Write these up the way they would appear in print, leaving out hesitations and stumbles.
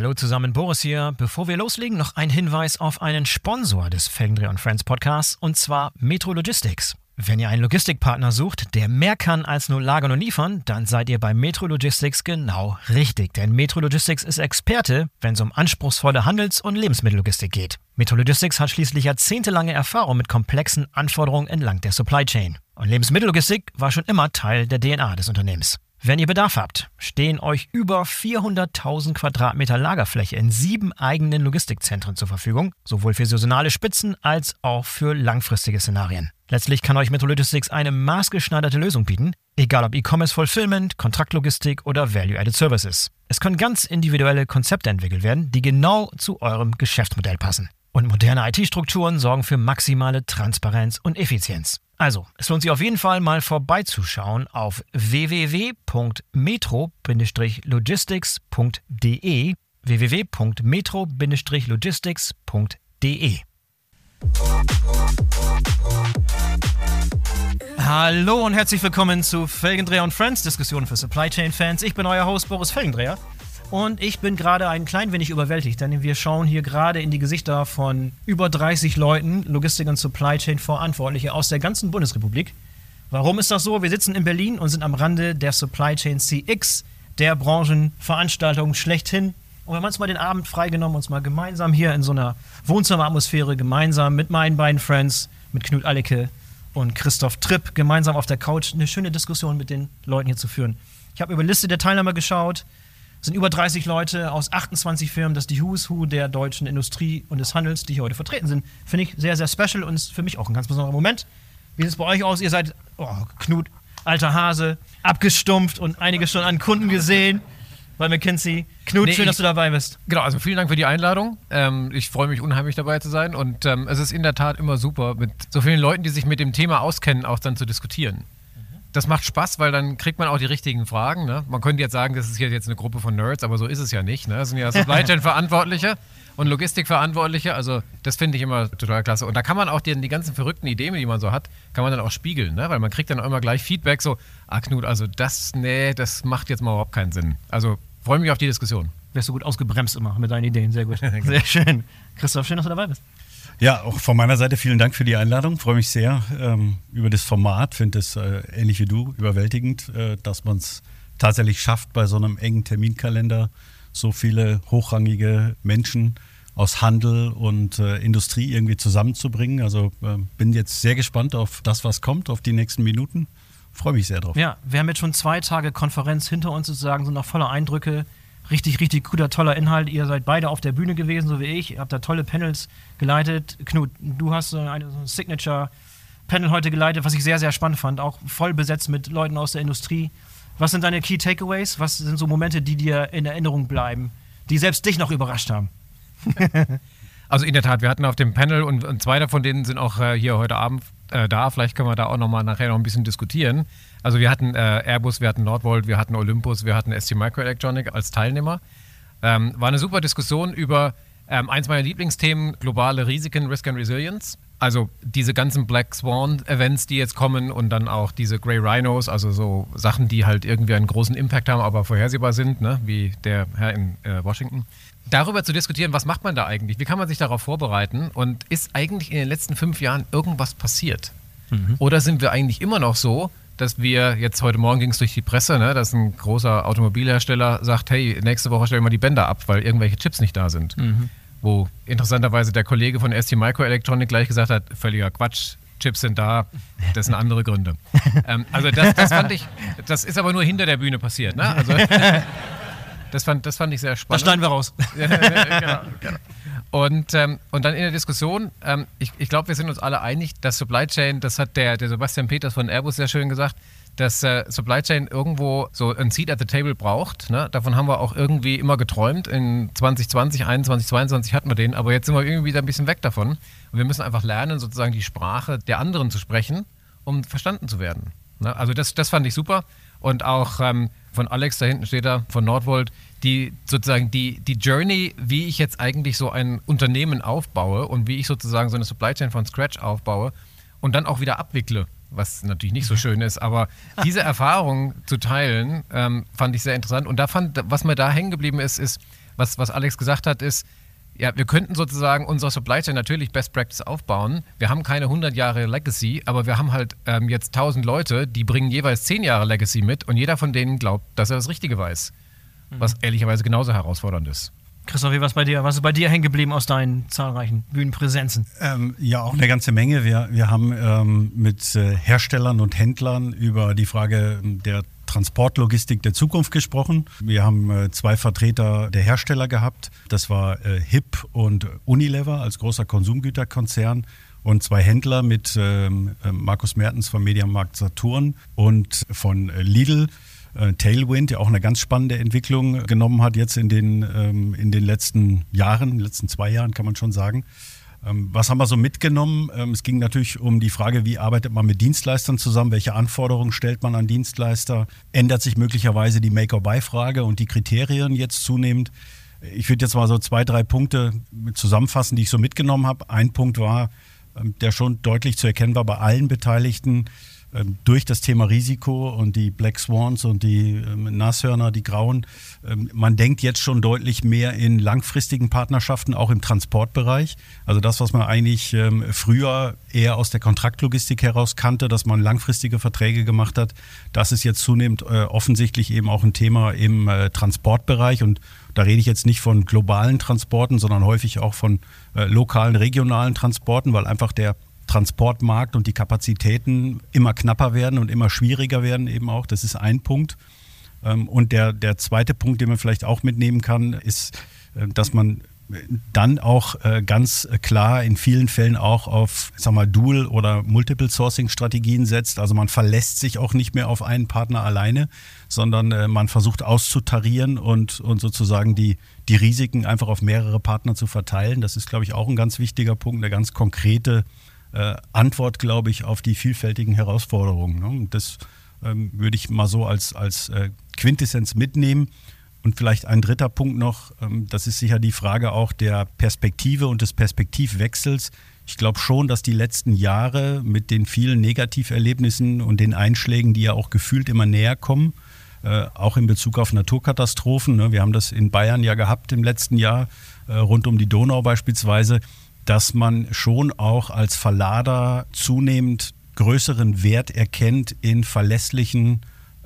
Hallo zusammen, Boris hier. Bevor wir loslegen, noch ein Hinweis auf einen Sponsor des Felgendreher & Friends Podcasts, und zwar Metro Logistics. Wenn ihr einen Logistikpartner sucht, der mehr kann als nur lagern und liefern, dann seid ihr bei Metro Logistics genau richtig. Denn Metro Logistics ist Experte, wenn es um anspruchsvolle Handels- und Lebensmittellogistik geht. Metro Logistics hat schließlich jahrzehntelange Erfahrung mit komplexen Anforderungen entlang der Supply Chain. Und Lebensmittellogistik war schon immer Teil der DNA des Unternehmens. Wenn ihr Bedarf habt, stehen euch über 400.000 Quadratmeter Lagerfläche in 7 eigenen Logistikzentren zur Verfügung, sowohl für saisonale Spitzen als auch für langfristige Szenarien. Letztlich kann euch Metro Logistics eine maßgeschneiderte Lösung bieten, egal ob E-Commerce Fulfillment, Kontraktlogistik oder Value-Added Services. Es können ganz individuelle Konzepte entwickelt werden, die genau zu eurem Geschäftsmodell passen. Und moderne IT-Strukturen sorgen für maximale Transparenz und Effizienz. Also, es lohnt sich auf jeden Fall mal vorbeizuschauen auf www.metro-logistics.de www.metro-logistics.de. Hallo und herzlich willkommen zu Felgendreher & Friends, Diskussionen für Supply Chain Fans. Ich bin euer Host Boris Felgendreher und ich bin gerade ein klein wenig überwältigt, denn wir schauen hier gerade in die Gesichter von über 30 Leuten, Logistik- und Supply Chain Verantwortliche aus der ganzen Bundesrepublik. Warum ist das so? Wir sitzen in Berlin und sind am Rande der Supply Chain CX, der Branchenveranstaltung schlechthin. Und wir haben uns mal den Abend freigenommen, uns mal gemeinsam hier in so einer Wohnzimmeratmosphäre, gemeinsam mit meinen beiden Friends, mit Knut Allecke und Christoph Tripp, gemeinsam auf der Couch eine schöne Diskussion mit den Leuten hier zu führen. Ich habe über die Liste der Teilnehmer geschaut. Es sind über 30 Leute aus 28 Firmen. Das ist die Who's Who der deutschen Industrie und des Handels, die hier heute vertreten sind. Finde ich sehr, sehr special und ist für mich auch ein ganz besonderer Moment. Wie sieht es bei euch aus? Ihr seid, Knut, alter Hase, abgestumpft und einige schon an Kunden gesehen bei McKinsey. Knut, schön, dass du dabei bist. Genau, also vielen Dank für die Einladung. Ich freue mich unheimlich dabei zu sein und es ist in der Tat immer super, mit so vielen Leuten, die sich mit dem Thema auskennen, auch dann zu diskutieren. Das macht Spaß, weil dann kriegt man auch die richtigen Fragen. Ne? Man könnte jetzt sagen, das ist jetzt eine Gruppe von Nerds, aber so ist es ja nicht. Ne? Das sind ja Supply Chain Verantwortliche und Logistikverantwortliche. Also das finde ich immer total klasse. Und da kann man auch die ganzen verrückten Ideen, die man so hat, kann man dann auch spiegeln. Ne? Weil man kriegt dann auch immer gleich Feedback so, Knut, also das macht jetzt mal überhaupt keinen Sinn. Also freue mich auf die Diskussion. Wärst du gut ausgebremst immer mit deinen Ideen, sehr gut. Sehr schön. Christoph, schön, dass du dabei bist. Ja, auch von meiner Seite vielen Dank für die Einladung. Freue mich sehr über das Format. Finde es ähnlich wie du überwältigend, dass man es tatsächlich schafft, bei so einem engen Terminkalender so viele hochrangige Menschen aus Handel und Industrie irgendwie zusammenzubringen. Also bin jetzt sehr gespannt auf das, was kommt, auf die nächsten Minuten. Freue mich sehr drauf. Ja, wir haben jetzt schon 2 Tage Konferenz hinter uns sozusagen, sind noch voller Eindrücke. Richtig, richtig guter, toller Inhalt. Ihr seid beide auf der Bühne gewesen, so wie ich. Ihr habt da tolle Panels geleitet. Knut, du hast so ein Signature-Panel heute geleitet, was ich sehr, sehr spannend fand. Auch voll besetzt mit Leuten aus der Industrie. Was sind deine Key Takeaways? Was sind so Momente, die dir in Erinnerung bleiben, die selbst dich noch überrascht haben? Also in der Tat, wir hatten auf dem Panel und 2 davon denen sind auch hier heute Abend da. Vielleicht können wir da auch nachher noch ein bisschen diskutieren. Also wir hatten Airbus, wir hatten Nordvolt, wir hatten Olympus, wir hatten STMicroelectronics als Teilnehmer. War eine super Diskussion über eins meiner Lieblingsthemen, globale Risiken, Risk and Resilience. Also diese ganzen Black Swan Events, die jetzt kommen und dann auch diese Grey Rhinos, also so Sachen, die halt irgendwie einen großen Impact haben, aber vorhersehbar sind, ne? Wie der Herr in Washington. Darüber zu diskutieren, was macht man da eigentlich? Wie kann man sich darauf vorbereiten? Und ist eigentlich in den letzten 5 Jahren irgendwas passiert? Oder sind wir eigentlich immer noch so, dass wir jetzt heute Morgen ging es durch die Presse, ne, dass ein großer Automobilhersteller sagt, hey, nächste Woche stellen wir die Bänder ab, weil irgendwelche Chips nicht da sind. Wo interessanterweise der Kollege von STMicroelectronics gleich gesagt hat, völliger Quatsch, Chips sind da, das sind andere Gründe. Also das fand ich, das ist aber nur hinter der Bühne passiert. Ne? Also, das fand ich sehr spannend. Das schneiden wir raus. Genau. Und dann in der Diskussion, ich glaube, wir sind uns alle einig, dass Supply Chain, das hat der Sebastian Peters von Airbus sehr schön gesagt, dass Supply Chain irgendwo so ein Seat at the Table braucht. Ne? Davon haben wir auch irgendwie immer geträumt. In 2020, 2021, 2022 hatten wir den, aber jetzt sind wir irgendwie wieder ein bisschen weg davon. Und wir müssen einfach lernen, sozusagen die Sprache der anderen zu sprechen, um verstanden zu werden. Ne? Also das fand ich super. Und auch von Alex, da hinten steht er, von Nordvolt, die Journey, wie ich jetzt eigentlich so ein Unternehmen aufbaue und wie ich sozusagen so eine Supply Chain von Scratch aufbaue und dann auch wieder abwickle, was natürlich nicht so schön ist, aber diese Erfahrung zu teilen, fand ich sehr interessant. Und was mir da hängen geblieben ist, was Alex gesagt hat, ist, ja, wir könnten sozusagen unsere Supply Chain natürlich Best Practice aufbauen. Wir haben keine 100 Jahre Legacy, aber wir haben halt jetzt 1000 Leute, die bringen jeweils 10 Jahre Legacy mit und jeder von denen glaubt, dass er das Richtige weiß. Was ehrlicherweise genauso herausfordernd ist. Christoph, wie was bei dir? Was ist bei dir hängen geblieben aus deinen zahlreichen Bühnenpräsenzen? Ja, auch eine ganze Menge. Wir haben mit Herstellern und Händlern über die Frage der Transportlogistik der Zukunft gesprochen. Wir haben 2 Vertreter der Hersteller gehabt. Das war HIP und Unilever als großer Konsumgüterkonzern und 2 Händler mit Markus Mertens vom Mediamarkt Saturn und von Lidl. Tailwind, der auch eine ganz spannende Entwicklung genommen hat jetzt in den letzten Jahren, in den letzten 2 Jahren kann man schon sagen. Was haben wir so mitgenommen? Es ging natürlich um die Frage, wie arbeitet man mit Dienstleistern zusammen, welche Anforderungen stellt man an Dienstleister, ändert sich möglicherweise die Make-or-Buy-Frage und die Kriterien jetzt zunehmend. Ich würde jetzt mal so 2, 3 Punkte zusammenfassen, die ich so mitgenommen habe. Ein Punkt war, der schon deutlich zu erkennen war bei allen Beteiligten, durch das Thema Risiko und die Black Swans und die Nashörner, die Grauen. Man denkt jetzt schon deutlich mehr in langfristigen Partnerschaften, auch im Transportbereich. Also das, was man eigentlich früher eher aus der Kontraktlogistik heraus kannte, dass man langfristige Verträge gemacht hat, das ist jetzt zunehmend offensichtlich eben auch ein Thema im Transportbereich. Und da rede ich jetzt nicht von globalen Transporten, sondern häufig auch von lokalen, regionalen Transporten, weil einfach der Transportmarkt und die Kapazitäten immer knapper werden und immer schwieriger werden eben auch. Das ist ein Punkt. Und der zweite Punkt, den man vielleicht auch mitnehmen kann, ist, dass man dann auch ganz klar in vielen Fällen auch auf, ich sag mal, Dual- oder Multiple-Sourcing-Strategien setzt. Also man verlässt sich auch nicht mehr auf einen Partner alleine, sondern man versucht auszutarieren und sozusagen die Risiken einfach auf mehrere Partner zu verteilen. Das ist, glaube ich, auch ein ganz wichtiger Punkt, eine ganz konkrete Antwort, glaube ich, auf die vielfältigen Herausforderungen. Und das würde ich mal so als Quintessenz mitnehmen. Und vielleicht ein dritter Punkt noch, das ist sicher die Frage auch der Perspektive und des Perspektivwechsels. Ich glaube schon, dass die letzten Jahre mit den vielen Negativerlebnissen und den Einschlägen, die ja auch gefühlt immer näher kommen, auch in Bezug auf Naturkatastrophen, ne, wir haben das in Bayern ja gehabt im letzten Jahr, rund um die Donau beispielsweise, dass man schon auch als Verlader zunehmend größeren Wert erkennt in verlässlichen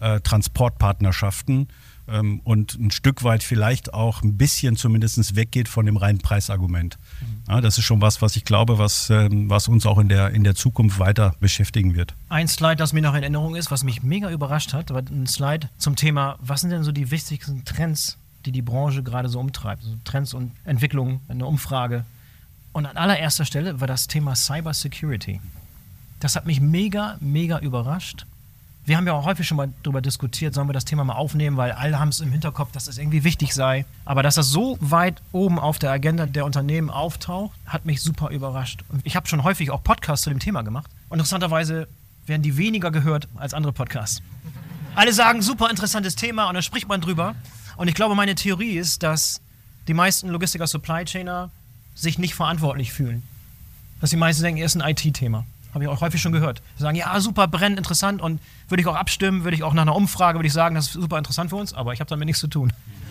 Transportpartnerschaften und ein Stück weit vielleicht auch ein bisschen zumindest weggeht von dem reinen Preisargument. Ja, das ist schon was ich glaube, was uns auch in der Zukunft weiter beschäftigen wird. Ein Slide, das mir noch in Erinnerung ist, was mich mega überrascht hat, war ein Slide zum Thema, was sind denn so die wichtigsten Trends, die Branche gerade so umtreibt? Also Trends und Entwicklungen, eine Umfrage. Und an allererster Stelle war das Thema Cybersecurity. Das hat mich mega, mega überrascht. Wir haben ja auch häufig schon mal darüber diskutiert, sollen wir das Thema mal aufnehmen, weil alle haben es im Hinterkopf, dass es irgendwie wichtig sei. Aber dass das so weit oben auf der Agenda der Unternehmen auftaucht, hat mich super überrascht. Und ich habe schon häufig auch Podcasts zu dem Thema gemacht. Und interessanterweise werden die weniger gehört als andere Podcasts. Alle sagen, super interessantes Thema und dann spricht man drüber. Und ich glaube, meine Theorie ist, dass die meisten Logistiker, Supply Chainer sich nicht verantwortlich fühlen. Dass die meisten denken, es ist ein IT-Thema. Habe ich auch häufig schon gehört. Die sagen, ja, super, brennend, interessant und würde ich auch abstimmen, würde ich auch nach einer Umfrage, würde ich sagen, das ist super interessant für uns, aber ich habe damit nichts zu tun.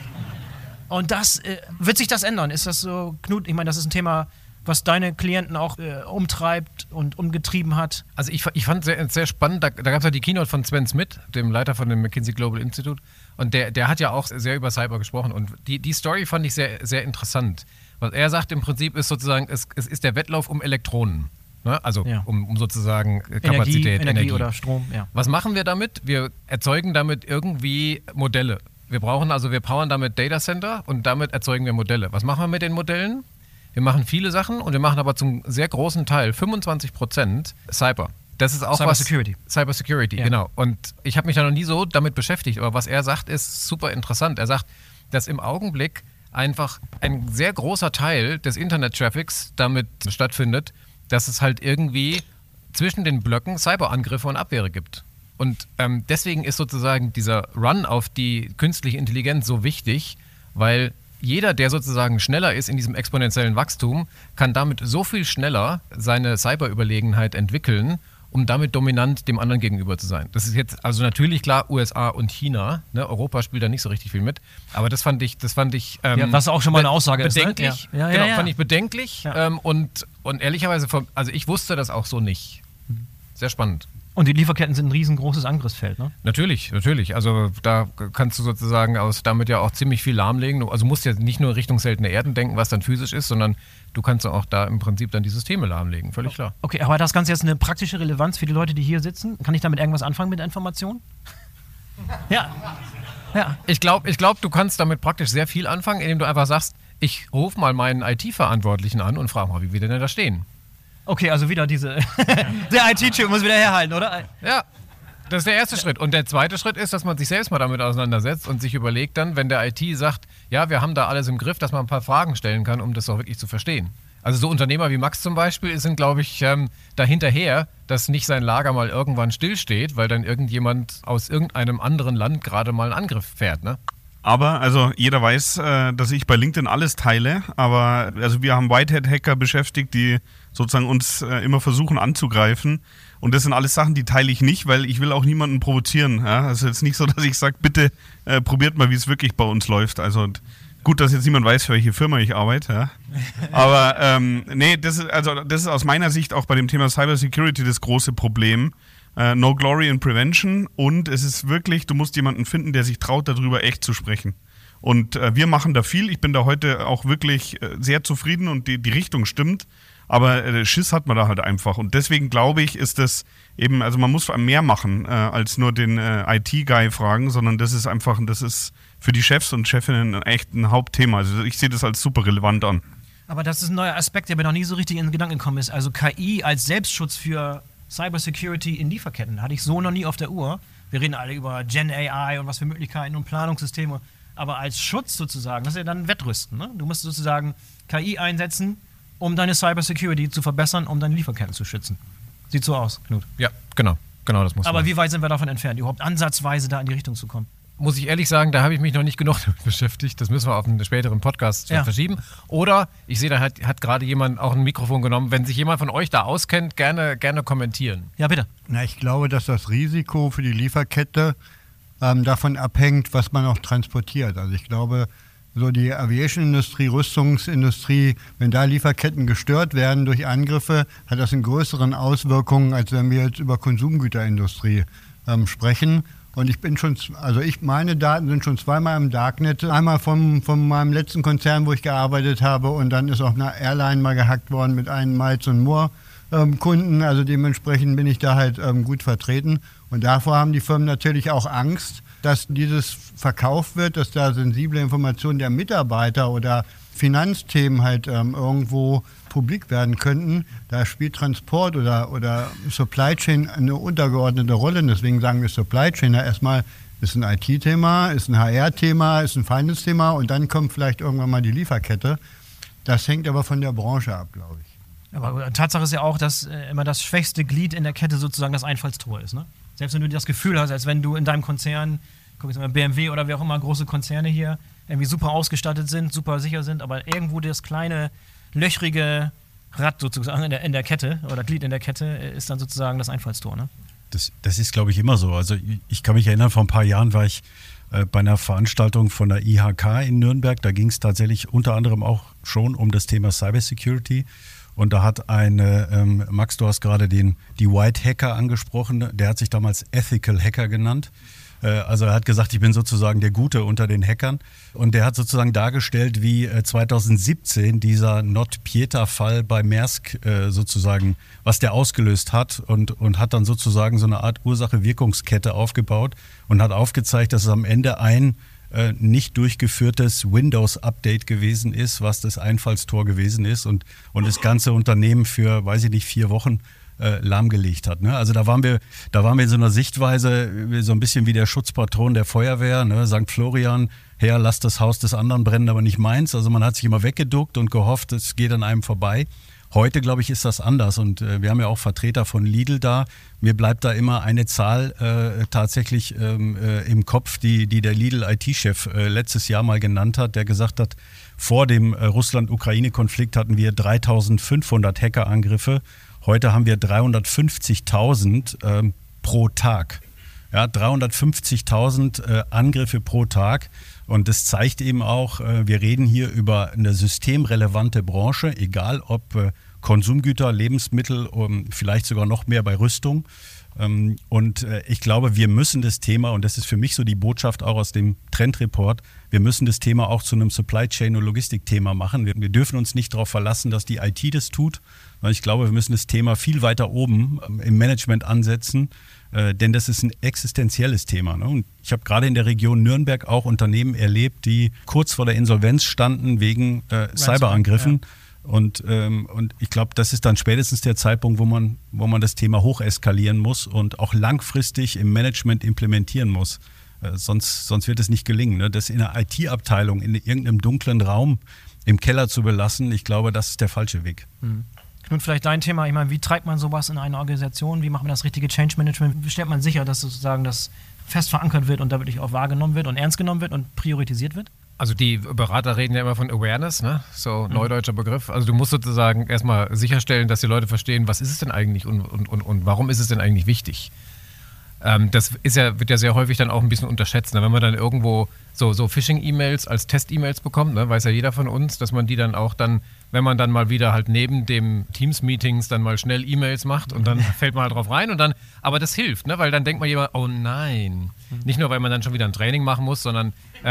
Und das, wird sich das ändern? Ist das so, Knut, ich meine, das ist ein Thema, was deine Klienten auch umtreibt und umgetrieben hat? Also ich fand sehr, sehr spannend, da gab es ja die Keynote von Sven Smith, dem Leiter von dem McKinsey Global Institute, und der hat ja auch sehr über Cyber gesprochen und die Story fand ich sehr, sehr interessant. Was er sagt im Prinzip ist sozusagen, es ist der Wettlauf um Elektronen. Ne? Also ja. um sozusagen Kapazität, Energie oder Strom. Ja. Was machen wir damit? Wir erzeugen damit irgendwie Modelle. Wir powern damit Data Center und damit erzeugen wir Modelle. Was machen wir mit den Modellen? Wir machen viele Sachen und wir machen aber zum sehr großen Teil, 25% Cyber. Das ist auch Cybersecurity, ja. Genau. Und ich habe mich da noch nie so damit beschäftigt, aber was er sagt, ist super interessant. Er sagt, dass im Augenblick einfach ein sehr großer Teil des Internet-Traffics damit stattfindet, dass es halt irgendwie zwischen den Blöcken Cyberangriffe und Abwehre gibt. Und deswegen ist sozusagen dieser Run auf die künstliche Intelligenz so wichtig, weil jeder, der sozusagen schneller ist in diesem exponentiellen Wachstum, kann damit so viel schneller seine Cyberüberlegenheit entwickeln um damit dominant dem anderen gegenüber zu sein. Das ist jetzt also natürlich klar USA und China, ne? Europa spielt da nicht so richtig viel mit, aber das fand ich was auch schon mal eine Aussage bedenklich, ist, ne? Genau, fand ich bedenklich und ehrlicherweise, also ich wusste das auch so nicht. Sehr spannend. Und die Lieferketten sind ein riesengroßes Angriffsfeld, ne? Natürlich. Also da kannst du sozusagen damit ja auch ziemlich viel lahmlegen. Also musst ja nicht nur Richtung seltene Erden denken, was dann physisch ist, sondern du kannst auch da im Prinzip dann die Systeme lahmlegen. Völlig klar. Okay, aber hat das Ganze jetzt eine praktische Relevanz für die Leute, die hier sitzen? Kann ich damit irgendwas anfangen mit der Information? Ja. Ich glaube, du kannst damit praktisch sehr viel anfangen, indem du einfach sagst, ich rufe mal meinen IT-Verantwortlichen an und frage mal, wie wir denn da stehen. Okay, also wieder der IT-Chip muss wieder herhalten, oder? Ja, das ist der erste Schritt. Und der zweite Schritt ist, dass man sich selbst mal damit auseinandersetzt und sich überlegt dann, wenn der IT sagt, ja, wir haben da alles im Griff, dass man ein paar Fragen stellen kann, um das auch wirklich zu verstehen. Also so Unternehmer wie Max zum Beispiel sind, glaube ich, dahinterher, dass nicht sein Lager mal irgendwann stillsteht, weil dann irgendjemand aus irgendeinem anderen Land gerade mal einen Angriff fährt, ne? Aber, also jeder weiß, dass ich bei LinkedIn alles teile, aber also wir haben Whitehat-Hacker beschäftigt, die sozusagen uns immer versuchen anzugreifen. Und das sind alles Sachen, die teile ich nicht, weil ich will auch niemanden provozieren. Ja? Also jetzt nicht so, dass ich sage, bitte probiert mal, wie es wirklich bei uns läuft. Also gut, dass jetzt niemand weiß, für welche Firma ich arbeite. Ja? Aber nee, das ist aus meiner Sicht auch bei dem Thema Cybersecurity das große Problem. No glory in prevention, und es ist wirklich, du musst jemanden finden, der sich traut, darüber echt zu sprechen. Und wir machen da viel. Ich bin da heute auch wirklich sehr zufrieden und die Richtung stimmt. Aber Schiss hat man da halt einfach. Und deswegen glaube ich, ist das eben, also man muss mehr machen, als nur den IT-Guy fragen, sondern das ist für die Chefs und Chefinnen echt ein Hauptthema. Also ich sehe das als super relevant an. Aber das ist ein neuer Aspekt, der mir noch nie so richtig in den Gedanken gekommen ist. Also KI als Selbstschutz für Cybersecurity in Lieferketten hatte ich so noch nie auf der Uhr. Wir reden alle über Gen AI und was für Möglichkeiten und Planungssysteme. Aber als Schutz sozusagen, das ist ja dann Wettrüsten. Ne? Du musst sozusagen KI einsetzen, um deine Cybersecurity zu verbessern, um deine Lieferketten zu schützen. Sieht so aus, Knut. Ja, genau das muss man. Aber wie weit sind wir davon entfernt, überhaupt ansatzweise da in die Richtung zu kommen? Muss ich ehrlich sagen, da habe ich mich noch nicht genug damit beschäftigt. Das müssen wir auf einen späteren Podcast verschieben. Oder, ich sehe, da hat gerade jemand auch ein Mikrofon genommen. Wenn sich jemand von euch da auskennt, gerne kommentieren. Ja, bitte. Na, ich glaube, dass das Risiko für die Lieferkette davon abhängt, was man auch transportiert. Also ich glaube, so die Aviation-Industrie, Rüstungsindustrie, wenn da Lieferketten gestört werden durch Angriffe, hat das in größeren Auswirkungen, als wenn wir jetzt über Konsumgüterindustrie sprechen. Und meine Daten sind schon zweimal im Darknet. Einmal von meinem letzten Konzern, wo ich gearbeitet habe, und dann ist auch eine Airline mal gehackt worden mit einem Miles & More Kunden. Also dementsprechend bin ich da halt gut vertreten. Und davor haben die Firmen natürlich auch Angst, dass dieses verkauft wird, dass da sensible Informationen der Mitarbeiter oder Finanzthemen halt irgendwo publik werden könnten. Da spielt Transport oder Supply Chain eine untergeordnete Rolle. Deswegen sagen wir Supply Chain ja erstmal, ist ein IT-Thema, ist ein HR-Thema, ist ein Finance-Thema, und dann kommt vielleicht irgendwann mal die Lieferkette. Das hängt aber von der Branche ab, glaube ich. Aber Tatsache ist ja auch, dass immer das schwächste Glied in der Kette sozusagen das Einfallstor ist. Ne? Selbst wenn du das Gefühl hast, als wenn du in deinem Konzern, guck jetzt mal BMW oder wie auch immer, große Konzerne hier, irgendwie super ausgestattet sind, super sicher sind, aber irgendwo das kleine, löchrige Rad sozusagen in der Kette oder Glied in der Kette ist dann sozusagen das Einfallstor, ne? Das ist, glaube ich, immer so. Also ich kann mich erinnern, vor ein paar Jahren war ich bei einer Veranstaltung von der IHK in Nürnberg. Da ging es tatsächlich unter anderem auch schon um das Thema Cybersecurity. Und da hat Max, du hast gerade die White Hacker angesprochen, der hat sich damals Ethical Hacker genannt. Also er hat gesagt, ich bin sozusagen der Gute unter den Hackern. Und der hat sozusagen dargestellt, wie 2017 dieser NotPetya-Fall bei Maersk sozusagen, was der ausgelöst hat, und hat dann sozusagen so eine Art Ursache-Wirkungskette aufgebaut und hat aufgezeigt, dass es am Ende ein nicht durchgeführtes Windows-Update gewesen ist, was das Einfallstor gewesen ist und das ganze Unternehmen für, weiß ich nicht, 4 Wochen lahmgelegt hat. Ne? Also da waren wir in so einer Sichtweise so ein bisschen wie der Schutzpatron der Feuerwehr, ne? St. Florian, Herr, lass das Haus des anderen brennen, aber nicht meins. Also man hat sich immer weggeduckt und gehofft, es geht an einem vorbei. Heute, glaube ich, ist das anders und wir haben ja auch Vertreter von Lidl da. Mir bleibt da immer eine Zahl tatsächlich im Kopf, die der Lidl-IT-Chef letztes Jahr mal genannt hat, der gesagt hat, vor dem Russland-Ukraine-Konflikt hatten wir 3.500 Hackerangriffe. Heute haben wir 350.000 pro Tag. Ja, 350.000 Angriffe pro Tag. Und das zeigt eben auch, wir reden hier über eine systemrelevante Branche, egal ob Konsumgüter, Lebensmittel, vielleicht sogar noch mehr bei Rüstung. Und ich glaube, wir müssen das Thema, und das ist für mich so die Botschaft auch aus dem Trendreport, wir müssen das Thema auch zu einem Supply Chain- und Logistikthema machen. Wir dürfen uns nicht darauf verlassen, dass die IT das tut. Ich glaube, wir müssen das Thema viel weiter oben im Management ansetzen, denn das ist ein existenzielles Thema. Ne? Und ich habe gerade in der Region Nürnberg auch Unternehmen erlebt, die kurz vor der Insolvenz standen wegen Cyberangriffen. Ja. Und ich glaube, das ist dann spätestens der Zeitpunkt, wo man das Thema hocheskalieren muss und auch langfristig im Management implementieren muss. Sonst wird es nicht gelingen. Ne? Das in einer IT-Abteilung, in irgendeinem dunklen Raum im Keller zu belassen, ich glaube, das ist der falsche Weg. Mhm. Knut, vielleicht dein Thema, ich meine, wie treibt man sowas in eine Organisation? Wie macht man das richtige Change Management? Wie stellt man sicher, dass sozusagen das fest verankert wird und da wirklich auch wahrgenommen wird und ernst genommen wird und priorisiert wird? Also die Berater reden ja immer von Awareness, ne? So neudeutscher Begriff. Also du musst sozusagen erstmal sicherstellen, dass die Leute verstehen, was ist es denn eigentlich und warum ist es denn eigentlich wichtig. Das wird ja sehr häufig dann auch ein bisschen unterschätzt. Ne? Wenn man dann irgendwo so Phishing-E-Mails als Test-E-Mails bekommt, ne? Weiß ja jeder von uns, dass man die dann auch dann, wenn man dann mal wieder halt neben dem Teams-Meetings dann mal schnell E-Mails macht und dann fällt man halt drauf rein und dann, aber das hilft, ne? Weil dann denkt man jemand, oh nein. Nicht nur, weil man dann schon wieder ein Training machen muss, sondern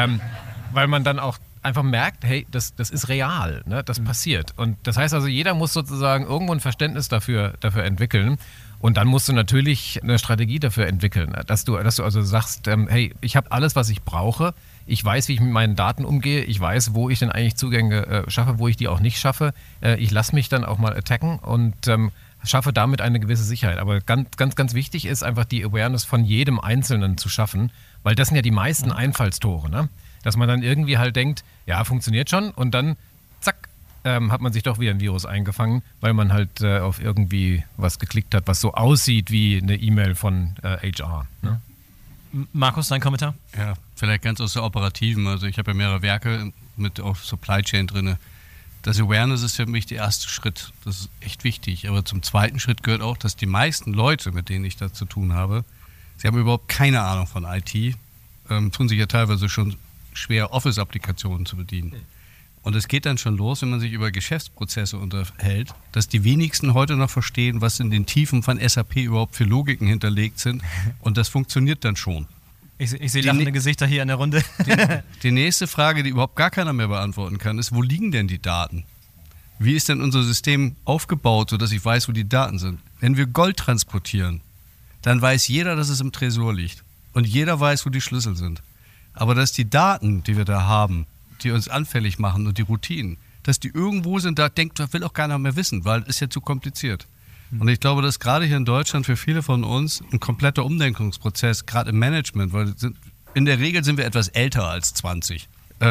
weil man dann auch einfach merkt, hey, das ist real, ne? Das passiert. Und das heißt also, jeder muss sozusagen irgendwo ein Verständnis dafür entwickeln. Und dann musst du natürlich eine Strategie dafür entwickeln, dass du also sagst, hey, ich habe alles, was ich brauche. Ich weiß, wie ich mit meinen Daten umgehe. Ich weiß, wo ich denn eigentlich Zugänge schaffe, wo ich die auch nicht schaffe. Ich lasse mich dann auch mal attacken und schaffe damit eine gewisse Sicherheit. Aber ganz, ganz, ganz wichtig ist einfach die Awareness von jedem Einzelnen zu schaffen, weil das sind ja die meisten Einfallstore, ne? Dass man dann irgendwie halt denkt, ja, funktioniert schon und dann, zack, hat man sich doch wieder ein Virus eingefangen, weil man halt auf irgendwie was geklickt hat, was so aussieht wie eine E-Mail von HR. Ne? Markus, dein Kommentar? Ja, vielleicht ganz aus der Operativen. Also ich habe ja mehrere Werke mit auch Supply Chain drin. Das Awareness ist für mich der erste Schritt. Das ist echt wichtig. Aber zum zweiten Schritt gehört auch, dass die meisten Leute, mit denen ich da zu tun habe, sie haben überhaupt keine Ahnung von IT, tun sich ja teilweise schon schwer, Office-Applikationen zu bedienen. Und es geht dann schon los, wenn man sich über Geschäftsprozesse unterhält, dass die wenigsten heute noch verstehen, was in den Tiefen von SAP überhaupt für Logiken hinterlegt sind. Und das funktioniert dann schon. Ich sehe lachende Gesichter hier in der Runde. Die nächste Frage, die überhaupt gar keiner mehr beantworten kann, ist, wo liegen denn die Daten? Wie ist denn unser System aufgebaut, sodass ich weiß, wo die Daten sind? Wenn wir Gold transportieren, dann weiß jeder, dass es im Tresor liegt. Und jeder weiß, wo die Schlüssel sind. Aber dass die Daten, die wir da haben, die uns anfällig machen und die Routinen, dass die irgendwo sind, da will auch keiner mehr wissen, weil es ist ja zu kompliziert. Und ich glaube, dass gerade hier in Deutschland für viele von uns ein kompletter Umdenkungsprozess, gerade im Management, weil in der Regel sind wir etwas älter als 20.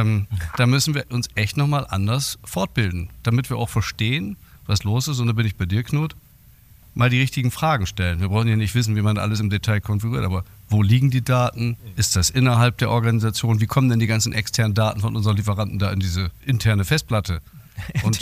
Da müssen wir uns echt nochmal anders fortbilden, damit wir auch verstehen, was los ist. Und da bin ich bei dir, Knut, mal die richtigen Fragen stellen. Wir brauchen ja nicht wissen, wie man alles im Detail konfiguriert, aber wo liegen die Daten? Ist das innerhalb der Organisation? Wie kommen denn die ganzen externen Daten von unseren Lieferanten da in diese interne Festplatte? Und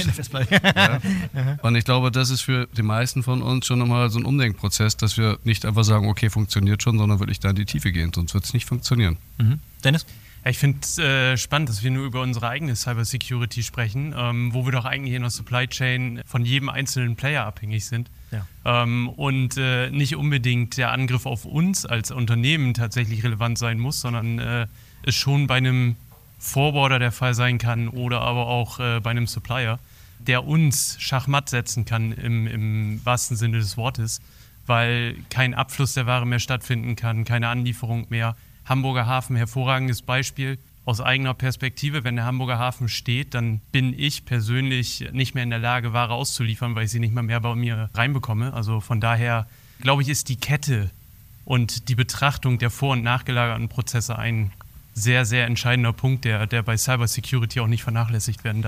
ich glaube, das ist für die meisten von uns schon nochmal so ein Umdenkprozess, dass wir nicht einfach sagen, okay, funktioniert schon, sondern wirklich da in die Tiefe gehen, sonst wird es nicht funktionieren. Dennis? Ja, ich finde es spannend, dass wir nur über unsere eigene Cybersecurity sprechen, wo wir doch eigentlich in der Supply Chain von jedem einzelnen Player abhängig sind. Ja. Und nicht unbedingt der Angriff auf uns als Unternehmen tatsächlich relevant sein muss, sondern es schon bei einem Forwarder der Fall sein kann oder aber auch bei einem Supplier, der uns schachmatt setzen kann im wahrsten Sinne des Wortes, weil kein Abfluss der Ware mehr stattfinden kann, keine Anlieferung mehr. Hamburger Hafen, hervorragendes Beispiel aus eigener Perspektive. Wenn der Hamburger Hafen steht, dann bin ich persönlich nicht mehr in der Lage, Ware auszuliefern, weil ich sie nicht mehr bei mir reinbekomme. Also von daher, glaube ich, ist die Kette und die Betrachtung der vor- und nachgelagerten Prozesse ein sehr, sehr entscheidender Punkt, der bei Cybersecurity auch nicht vernachlässigt werden darf.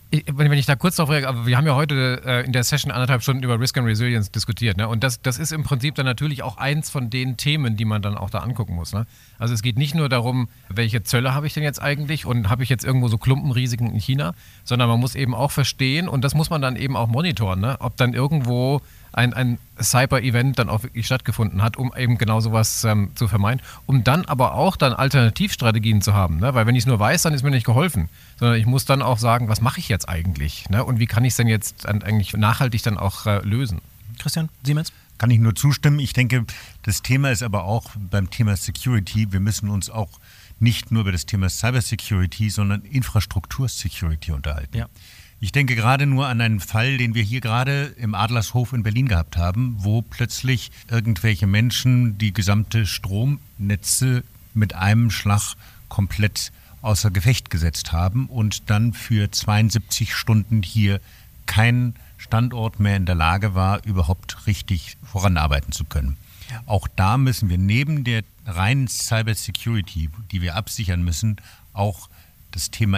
Wenn ich da kurz drauf reagiere, aber wir haben ja heute in der Session 1,5 Stunden über Risk and Resilience diskutiert, ne? Und das ist im Prinzip dann natürlich auch eins von den Themen, die man dann auch da angucken muss, ne? Also es geht nicht nur darum, welche Zölle habe ich denn jetzt eigentlich und habe ich jetzt irgendwo so Klumpenrisiken in China, sondern man muss eben auch verstehen, und das muss man dann eben auch monitoren, ne? Ob dann irgendwo ein Cyber-Event dann auch wirklich stattgefunden hat, um eben genau sowas zu vermeiden, um dann aber auch dann Alternativstrategien zu haben, ne? Weil wenn ich es nur weiß, dann ist mir nicht geholfen, sondern ich muss dann auch sagen, was mache ich jetzt eigentlich, ne? Und wie kann ich es denn jetzt eigentlich nachhaltig dann auch lösen? Christian, Siemens? Kann ich nur zustimmen. Ich denke, das Thema ist aber auch beim Thema Security, wir müssen uns auch nicht nur über das Thema Cybersecurity, sondern Infrastruktur-Security unterhalten. Ja. Ich denke gerade nur an einen Fall, den wir hier gerade im Adlershof in Berlin gehabt haben, wo plötzlich irgendwelche Menschen die gesamte Stromnetze mit einem Schlag komplett außer Gefecht gesetzt haben und dann für 72 Stunden hier kein Standort mehr in der Lage war, überhaupt richtig voranarbeiten zu können. Ja. Auch da müssen wir neben der reinen Cybersecurity, die wir absichern müssen, auch das Thema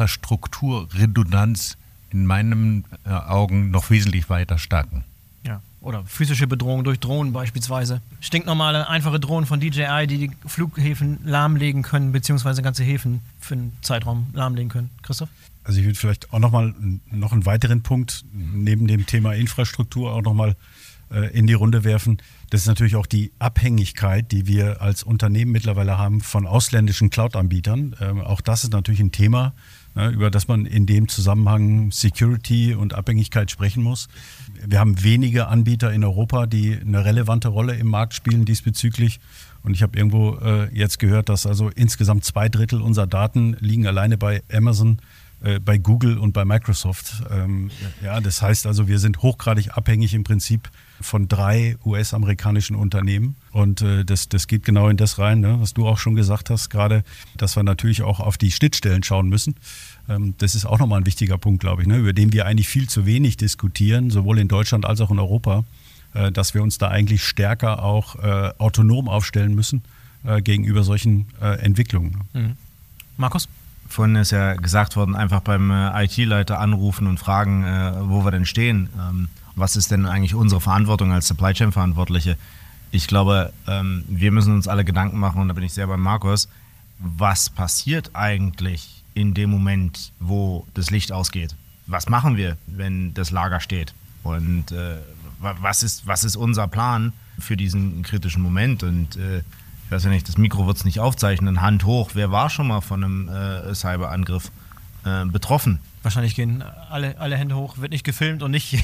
Infrastrukturredundanz in meinen Augen noch wesentlich weiter stärken. Ja. Oder physische Bedrohung durch Drohnen beispielsweise. Stinknormale, einfache Drohnen von DJI, die Flughäfen lahmlegen können, beziehungsweise ganze Häfen für einen Zeitraum lahmlegen können. Christoph? Also ich würde vielleicht auch noch einen weiteren Punkt neben dem Thema Infrastruktur auch nochmal in die Runde werfen. Das ist natürlich auch die Abhängigkeit, die wir als Unternehmen mittlerweile haben von ausländischen Cloud-Anbietern. Auch das ist natürlich ein Thema, über das man in dem Zusammenhang Security und Abhängigkeit sprechen muss. Wir haben wenige Anbieter in Europa, die eine relevante Rolle im Markt spielen diesbezüglich. Und ich habe irgendwo jetzt gehört, dass also insgesamt 2/3 unserer Daten liegen alleine bei Amazon, bei Google und bei Microsoft. Ja, das heißt also, wir sind hochgradig abhängig im Prinzip von 3 US-amerikanischen Unternehmen. Und das geht genau in das rein, ne, was du auch schon gesagt hast, gerade, dass wir natürlich auch auf die Schnittstellen schauen müssen. Das ist auch nochmal ein wichtiger Punkt, glaube ich, ne, über den wir eigentlich viel zu wenig diskutieren, sowohl in Deutschland als auch in Europa, dass wir uns da eigentlich stärker auch autonom aufstellen müssen gegenüber solchen Entwicklungen. Mhm. Markus? Vorhin ist ja gesagt worden, einfach beim IT-Leiter anrufen und fragen, wo wir denn stehen. Was ist denn eigentlich unsere Verantwortung als Supply Chain Verantwortliche? Ich glaube, wir müssen uns alle Gedanken machen, und da bin ich sehr bei Markus, was passiert eigentlich in dem Moment, wo das Licht ausgeht? Was machen wir, wenn das Lager steht? Und was ist unser Plan für diesen kritischen Moment? Und ich weiß ja nicht, das Mikro wird es nicht aufzeichnen, Hand hoch, wer war schon mal von einem Cyberangriff betroffen? Wahrscheinlich gehen alle Hände hoch, wird nicht gefilmt und nicht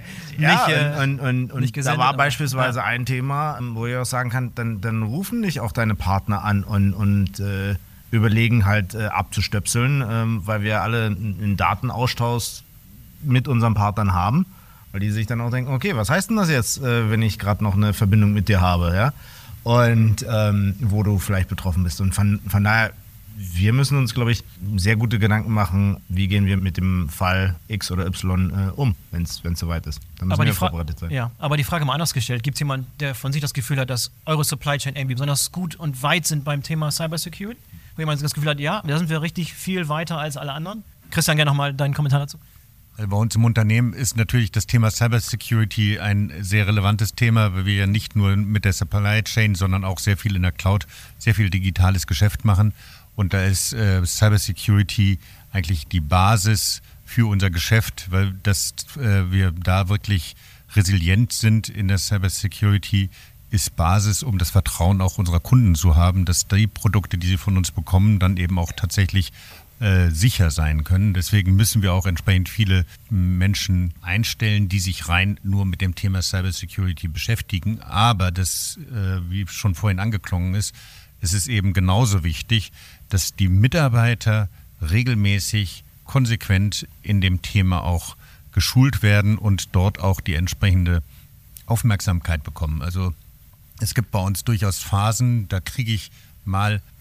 nicht gesendet. Da war beispielsweise ein Thema, wo ich auch sagen kann, dann rufen dich auch deine Partner an und überlegen halt abzustöpseln, weil wir alle einen Datenaustausch mit unseren Partnern haben, weil die sich dann auch denken, okay, was heißt denn das jetzt, wenn ich gerade noch eine Verbindung mit dir habe, ja? Und wo du vielleicht betroffen bist. Und von daher, wir müssen uns, glaube ich, sehr gute Gedanken machen, wie gehen wir mit dem Fall X oder Y um, wenn es soweit ist. Dann müssen wir vorbereitet sein. Ja, aber die Frage mal anders gestellt, gibt es jemanden, der von sich das Gefühl hat, dass eure Supply Chain irgendwie besonders gut und weit sind beim Thema Cybersecurity? Wo jemand das Gefühl hat, ja, da sind wir richtig viel weiter als alle anderen? Christian, gerne nochmal deinen Kommentar dazu. Bei uns im Unternehmen ist natürlich das Thema Cybersecurity ein sehr relevantes Thema, weil wir ja nicht nur mit der Supply Chain, sondern auch sehr viel in der Cloud, sehr viel digitales Geschäft machen. Und da ist Cybersecurity eigentlich die Basis für unser Geschäft, weil wir da wirklich resilient sind in der Cybersecurity, ist Basis, um das Vertrauen auch unserer Kunden zu haben, dass die Produkte, die sie von uns bekommen, dann eben auch tatsächlich sicher sein können. Deswegen müssen wir auch entsprechend viele Menschen einstellen, die sich rein nur mit dem Thema Cybersecurity beschäftigen. Aber das, wie schon vorhin angeklungen ist, es ist eben genauso wichtig, dass die Mitarbeiter regelmäßig, konsequent in dem Thema auch geschult werden und dort auch die entsprechende Aufmerksamkeit bekommen. Also es gibt bei uns durchaus Phasen, da kriege ich mal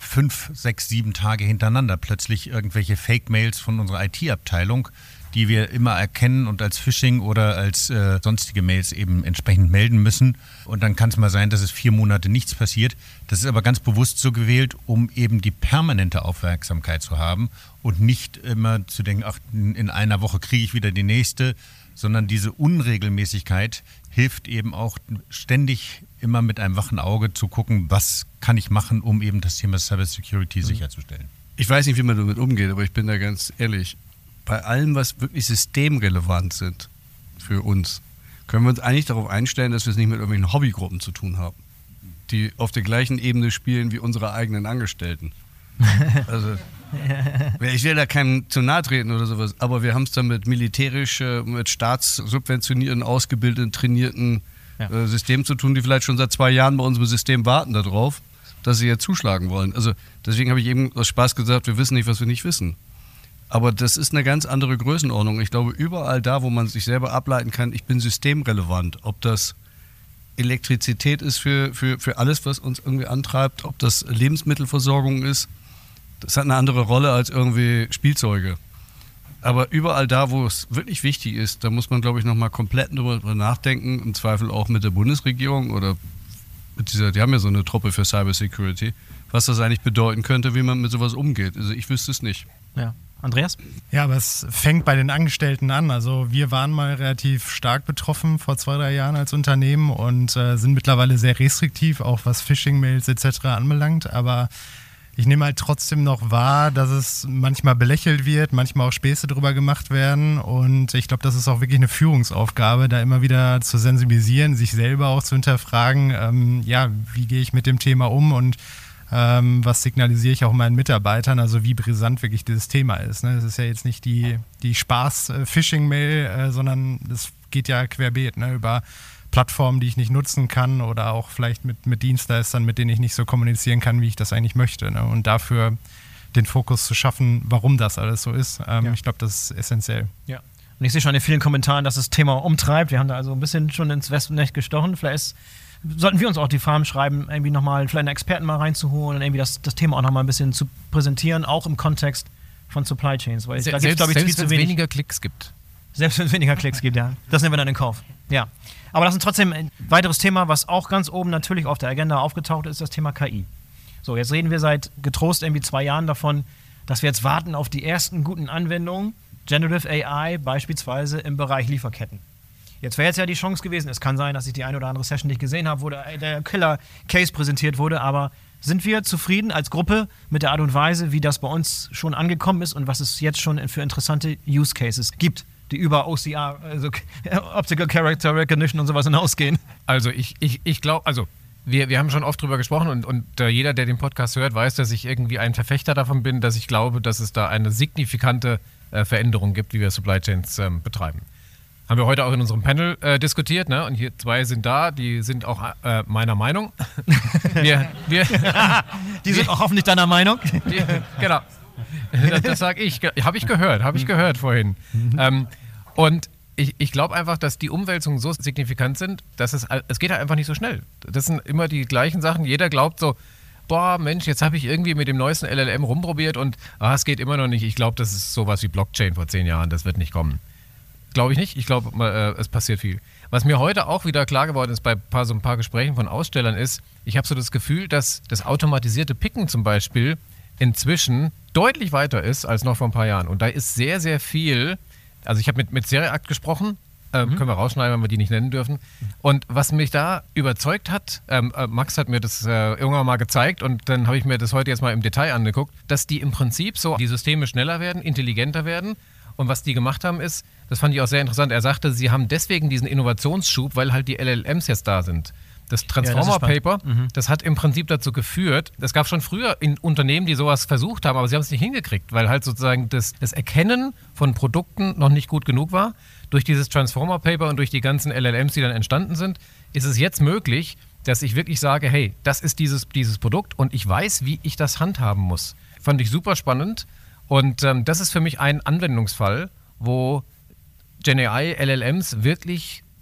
5, 6, 7 Tage hintereinander plötzlich irgendwelche Fake-Mails von unserer IT-Abteilung, die wir immer erkennen und als Phishing oder als sonstige Mails eben entsprechend melden müssen. Und dann kann es mal sein, dass es 4 Monate nichts passiert. Das ist aber ganz bewusst so gewählt, um eben die permanente Aufmerksamkeit zu haben und nicht immer zu denken, ach, in einer Woche kriege ich wieder die nächste, sondern diese Unregelmäßigkeit hilft eben auch ständig immer mit einem wachen Auge zu gucken, was kann ich machen, um eben das Thema Cybersecurity sicherzustellen. Ich weiß nicht, wie man damit umgeht, aber ich bin da ganz ehrlich. Bei allem, was wirklich systemrelevant sind für uns, können wir uns eigentlich darauf einstellen, dass wir es nicht mit irgendwelchen Hobbygruppen zu tun haben, die auf der gleichen Ebene spielen wie unsere eigenen Angestellten. Also, ich will da keinem zu nahe treten oder sowas, aber wir haben es dann mit militärisch, mit staatssubventionierten, ausgebildeten, trainierten Systemen zu tun, die vielleicht schon seit 2 Jahren bei unserem System warten darauf, dass sie jetzt zuschlagen wollen. Also deswegen habe ich eben aus Spaß gesagt, wir wissen nicht, was wir nicht wissen. Aber das ist eine ganz andere Größenordnung. Ich glaube, überall da, wo man sich selber ableiten kann, ich bin systemrelevant. Ob das Elektrizität ist für alles, was uns irgendwie antreibt, ob das Lebensmittelversorgung ist, das hat eine andere Rolle als irgendwie Spielzeuge. Aber überall da, wo es wirklich wichtig ist, da muss man, glaube ich, nochmal komplett drüber nachdenken, im Zweifel auch mit der Bundesregierung oder mit die haben ja so eine Truppe für Cybersecurity, was das eigentlich bedeuten könnte, wie man mit sowas umgeht. Also ich wüsste es nicht. Ja. Andreas? Ja, aber es fängt bei den Angestellten an. Also wir waren mal relativ stark betroffen vor 2, 3 Jahren als Unternehmen und sind mittlerweile sehr restriktiv, auch was Phishing-Mails etc. anbelangt. Aber ich nehme halt trotzdem noch wahr, dass es manchmal belächelt wird, manchmal auch Späße drüber gemacht werden. Und ich glaube, das ist auch wirklich eine Führungsaufgabe, da immer wieder zu sensibilisieren, sich selber auch zu hinterfragen, wie gehe ich mit dem Thema um und was signalisiere ich auch meinen Mitarbeitern, also wie brisant wirklich dieses Thema ist. Ne? Es ist ja jetzt nicht die Spaß-Phishing-Mail, sondern es geht ja querbeet, ne? Über Plattformen, die ich nicht nutzen kann oder auch vielleicht mit Dienstleistern, mit denen ich nicht so kommunizieren kann, wie ich das eigentlich möchte. Ne? Und dafür den Fokus zu schaffen, warum das alles so ist, ich glaube, das ist essentiell. Ja. Und ich sehe schon in vielen Kommentaren, dass das Thema umtreibt. Wir haben da also ein bisschen schon ins Wespennest gestochen. Vielleicht sollten wir uns auch die Farben schreiben, irgendwie nochmal vielleicht einen Experten mal reinzuholen und irgendwie das Thema auch nochmal ein bisschen zu präsentieren, auch im Kontext von Supply Chains. Weil da gibt es, glaube ich, viel zu wenig. Weniger Klicks gibt. Selbst wenn es weniger Klicks gibt, ja. Das nehmen wir dann in Kauf. Ja. Aber das ist trotzdem ein weiteres Thema, was auch ganz oben natürlich auf der Agenda aufgetaucht ist, das Thema KI. So, jetzt reden wir seit getrost irgendwie 2 Jahren davon, dass wir jetzt warten auf die ersten guten Anwendungen, Generative AI beispielsweise im Bereich Lieferketten. Jetzt wäre jetzt ja die Chance gewesen, es kann sein, dass ich die eine oder andere Session nicht gesehen habe, wo der Killer-Case präsentiert wurde, aber sind wir zufrieden als Gruppe mit der Art und Weise, wie das bei uns schon angekommen ist und was es jetzt schon für interessante Use Cases gibt, die über OCR, also Optical Character Recognition und sowas hinausgehen? Also ich glaube, wir haben schon oft drüber gesprochen und jeder, der den Podcast hört, weiß, dass ich irgendwie ein Verfechter davon bin, dass ich glaube, dass es da eine signifikante Veränderung gibt, wie wir Supply Chains betreiben. Haben wir heute auch in unserem Panel diskutiert, ne? Und hier 2 sind da, die sind auch meiner Meinung. Die sind auch hoffentlich deiner Meinung? Genau. Das sage ich. Habe ich gehört vorhin. Und ich glaube einfach, dass die Umwälzungen so signifikant sind, dass es geht halt einfach nicht so schnell. Das sind immer die gleichen Sachen. Jeder glaubt so, boah, Mensch, jetzt habe ich irgendwie mit dem neuesten LLM rumprobiert und es geht immer noch nicht. Ich glaube, das ist sowas wie Blockchain vor 10 Jahren. Das wird nicht kommen. Glaube ich nicht. Ich glaube, es passiert viel. Was mir heute auch wieder klar geworden ist bei so ein paar Gesprächen von Ausstellern ist, ich habe so das Gefühl, dass das automatisierte Picken zum Beispiel inzwischen deutlich weiter ist als noch vor ein paar Jahren. Und da ist sehr, sehr viel, also ich habe mit Seriact gesprochen, können wir rausschneiden, wenn wir die nicht nennen dürfen. Und was mich da überzeugt hat, Max hat mir das irgendwann mal gezeigt und dann habe ich mir das heute jetzt mal im Detail angeguckt, dass die im Prinzip so die Systeme schneller werden, intelligenter werden. Und was die gemacht haben ist, das fand ich auch sehr interessant, er sagte, sie haben deswegen diesen Innovationsschub, weil halt die LLMs jetzt da sind. Das Transformer-Paper, das hat im Prinzip dazu geführt, es gab schon früher in Unternehmen, die sowas versucht haben, aber sie haben es nicht hingekriegt, weil halt sozusagen das Erkennen von Produkten noch nicht gut genug war. Durch dieses Transformer-Paper und durch die ganzen LLMs, die dann entstanden sind, ist es jetzt möglich, dass ich wirklich sage, hey, das ist dieses Produkt und ich weiß, wie ich das handhaben muss. Fand ich super spannend. Und das ist für mich ein Anwendungsfall, wo GenAI, LLMs wirklich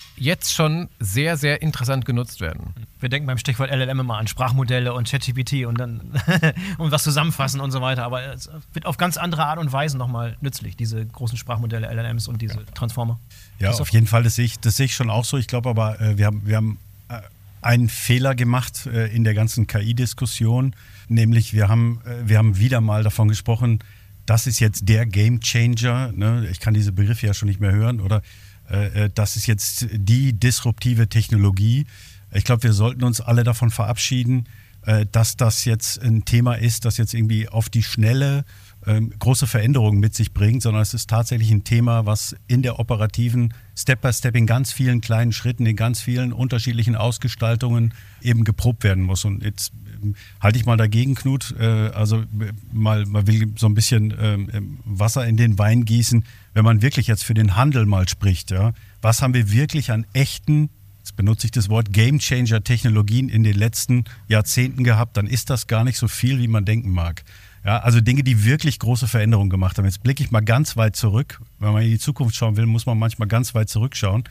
jetzt schon sehr, sehr interessant genutzt werden. Wir denken beim Stichwort LLM immer an Sprachmodelle und ChatGPT und dann und was zusammenfassen und so weiter, aber es wird auf ganz andere Art und Weise nochmal nützlich, diese großen Sprachmodelle, LLMs und diese Transformer. Ja, auf jeden Fall, das sehe ich schon auch so. Ich glaube aber, wir haben einen Fehler gemacht in der ganzen KI-Diskussion, nämlich wir haben wieder mal davon gesprochen, das ist jetzt der Gamechanger, ne? Ich kann diese Begriffe ja schon nicht mehr hören, oder das ist jetzt die disruptive Technologie. Ich glaube, wir sollten uns alle davon verabschieden, dass das jetzt ein Thema ist, das jetzt irgendwie auf die Schnelle große Veränderungen mit sich bringt, sondern es ist tatsächlich ein Thema, was in der operativen Step-by-Step in ganz vielen kleinen Schritten, in ganz vielen unterschiedlichen Ausgestaltungen eben geprobt werden muss. Und jetzt halte ich mal dagegen, Knut, also man will so ein bisschen Wasser in den Wein gießen, wenn man wirklich jetzt für den Handel mal spricht. Ja, was haben wir wirklich an echten, jetzt benutze ich das Wort Game-Changer-Technologien in den letzten Jahrzehnten gehabt, dann ist das gar nicht so viel, wie man denken mag. Ja, also Dinge, die wirklich große Veränderungen gemacht haben. Jetzt blicke ich mal ganz weit zurück. Wenn man in die Zukunft schauen will, muss man manchmal ganz weit zurückschauen.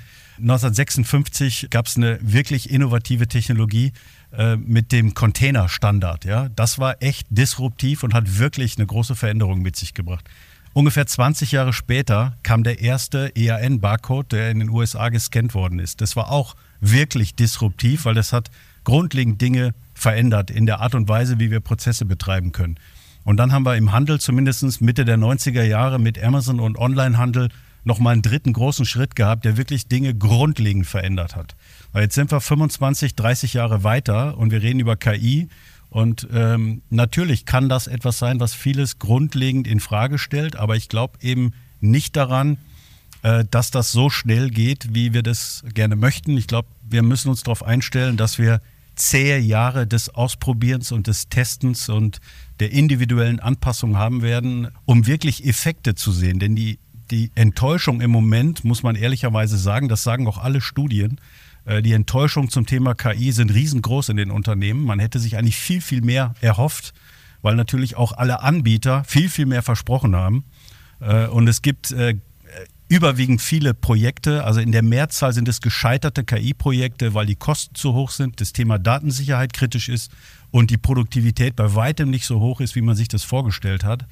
1956 gab es eine wirklich innovative Technologie mit dem Containerstandard. Ja? Das war echt disruptiv und hat wirklich eine große Veränderung mit sich gebracht. Ungefähr 20 Jahre später kam der erste EAN-Barcode, der in den USA gescannt worden ist. Das war auch wirklich disruptiv, weil das hat grundlegend Dinge verändert in der Art und Weise, wie wir Prozesse betreiben können. Und dann haben wir im Handel zumindest Mitte der 90er Jahre mit Amazon und Onlinehandel nochmal einen dritten großen Schritt gehabt, der wirklich Dinge grundlegend verändert hat. Weil jetzt sind wir 25, 30 Jahre weiter und wir reden über KI und natürlich kann das etwas sein, was vieles grundlegend in Frage stellt, aber ich glaube eben nicht daran, dass das so schnell geht, wie wir das gerne möchten. Ich glaube, wir müssen uns darauf einstellen, dass wir zähe Jahre des Ausprobierens und des Testens und der individuellen Anpassung haben werden, um wirklich Effekte zu sehen. Denn die Enttäuschung im Moment, muss man ehrlicherweise sagen, das sagen auch alle Studien, die Enttäuschung zum Thema KI sind riesengroß in den Unternehmen. Man hätte sich eigentlich viel, viel mehr erhofft, weil natürlich auch alle Anbieter viel, viel mehr versprochen haben. Und es gibt überwiegend viele Projekte, also in der Mehrzahl sind es gescheiterte KI-Projekte, weil die Kosten zu hoch sind, das Thema Datensicherheit kritisch ist und die Produktivität bei weitem nicht so hoch ist, wie man sich das vorgestellt hat.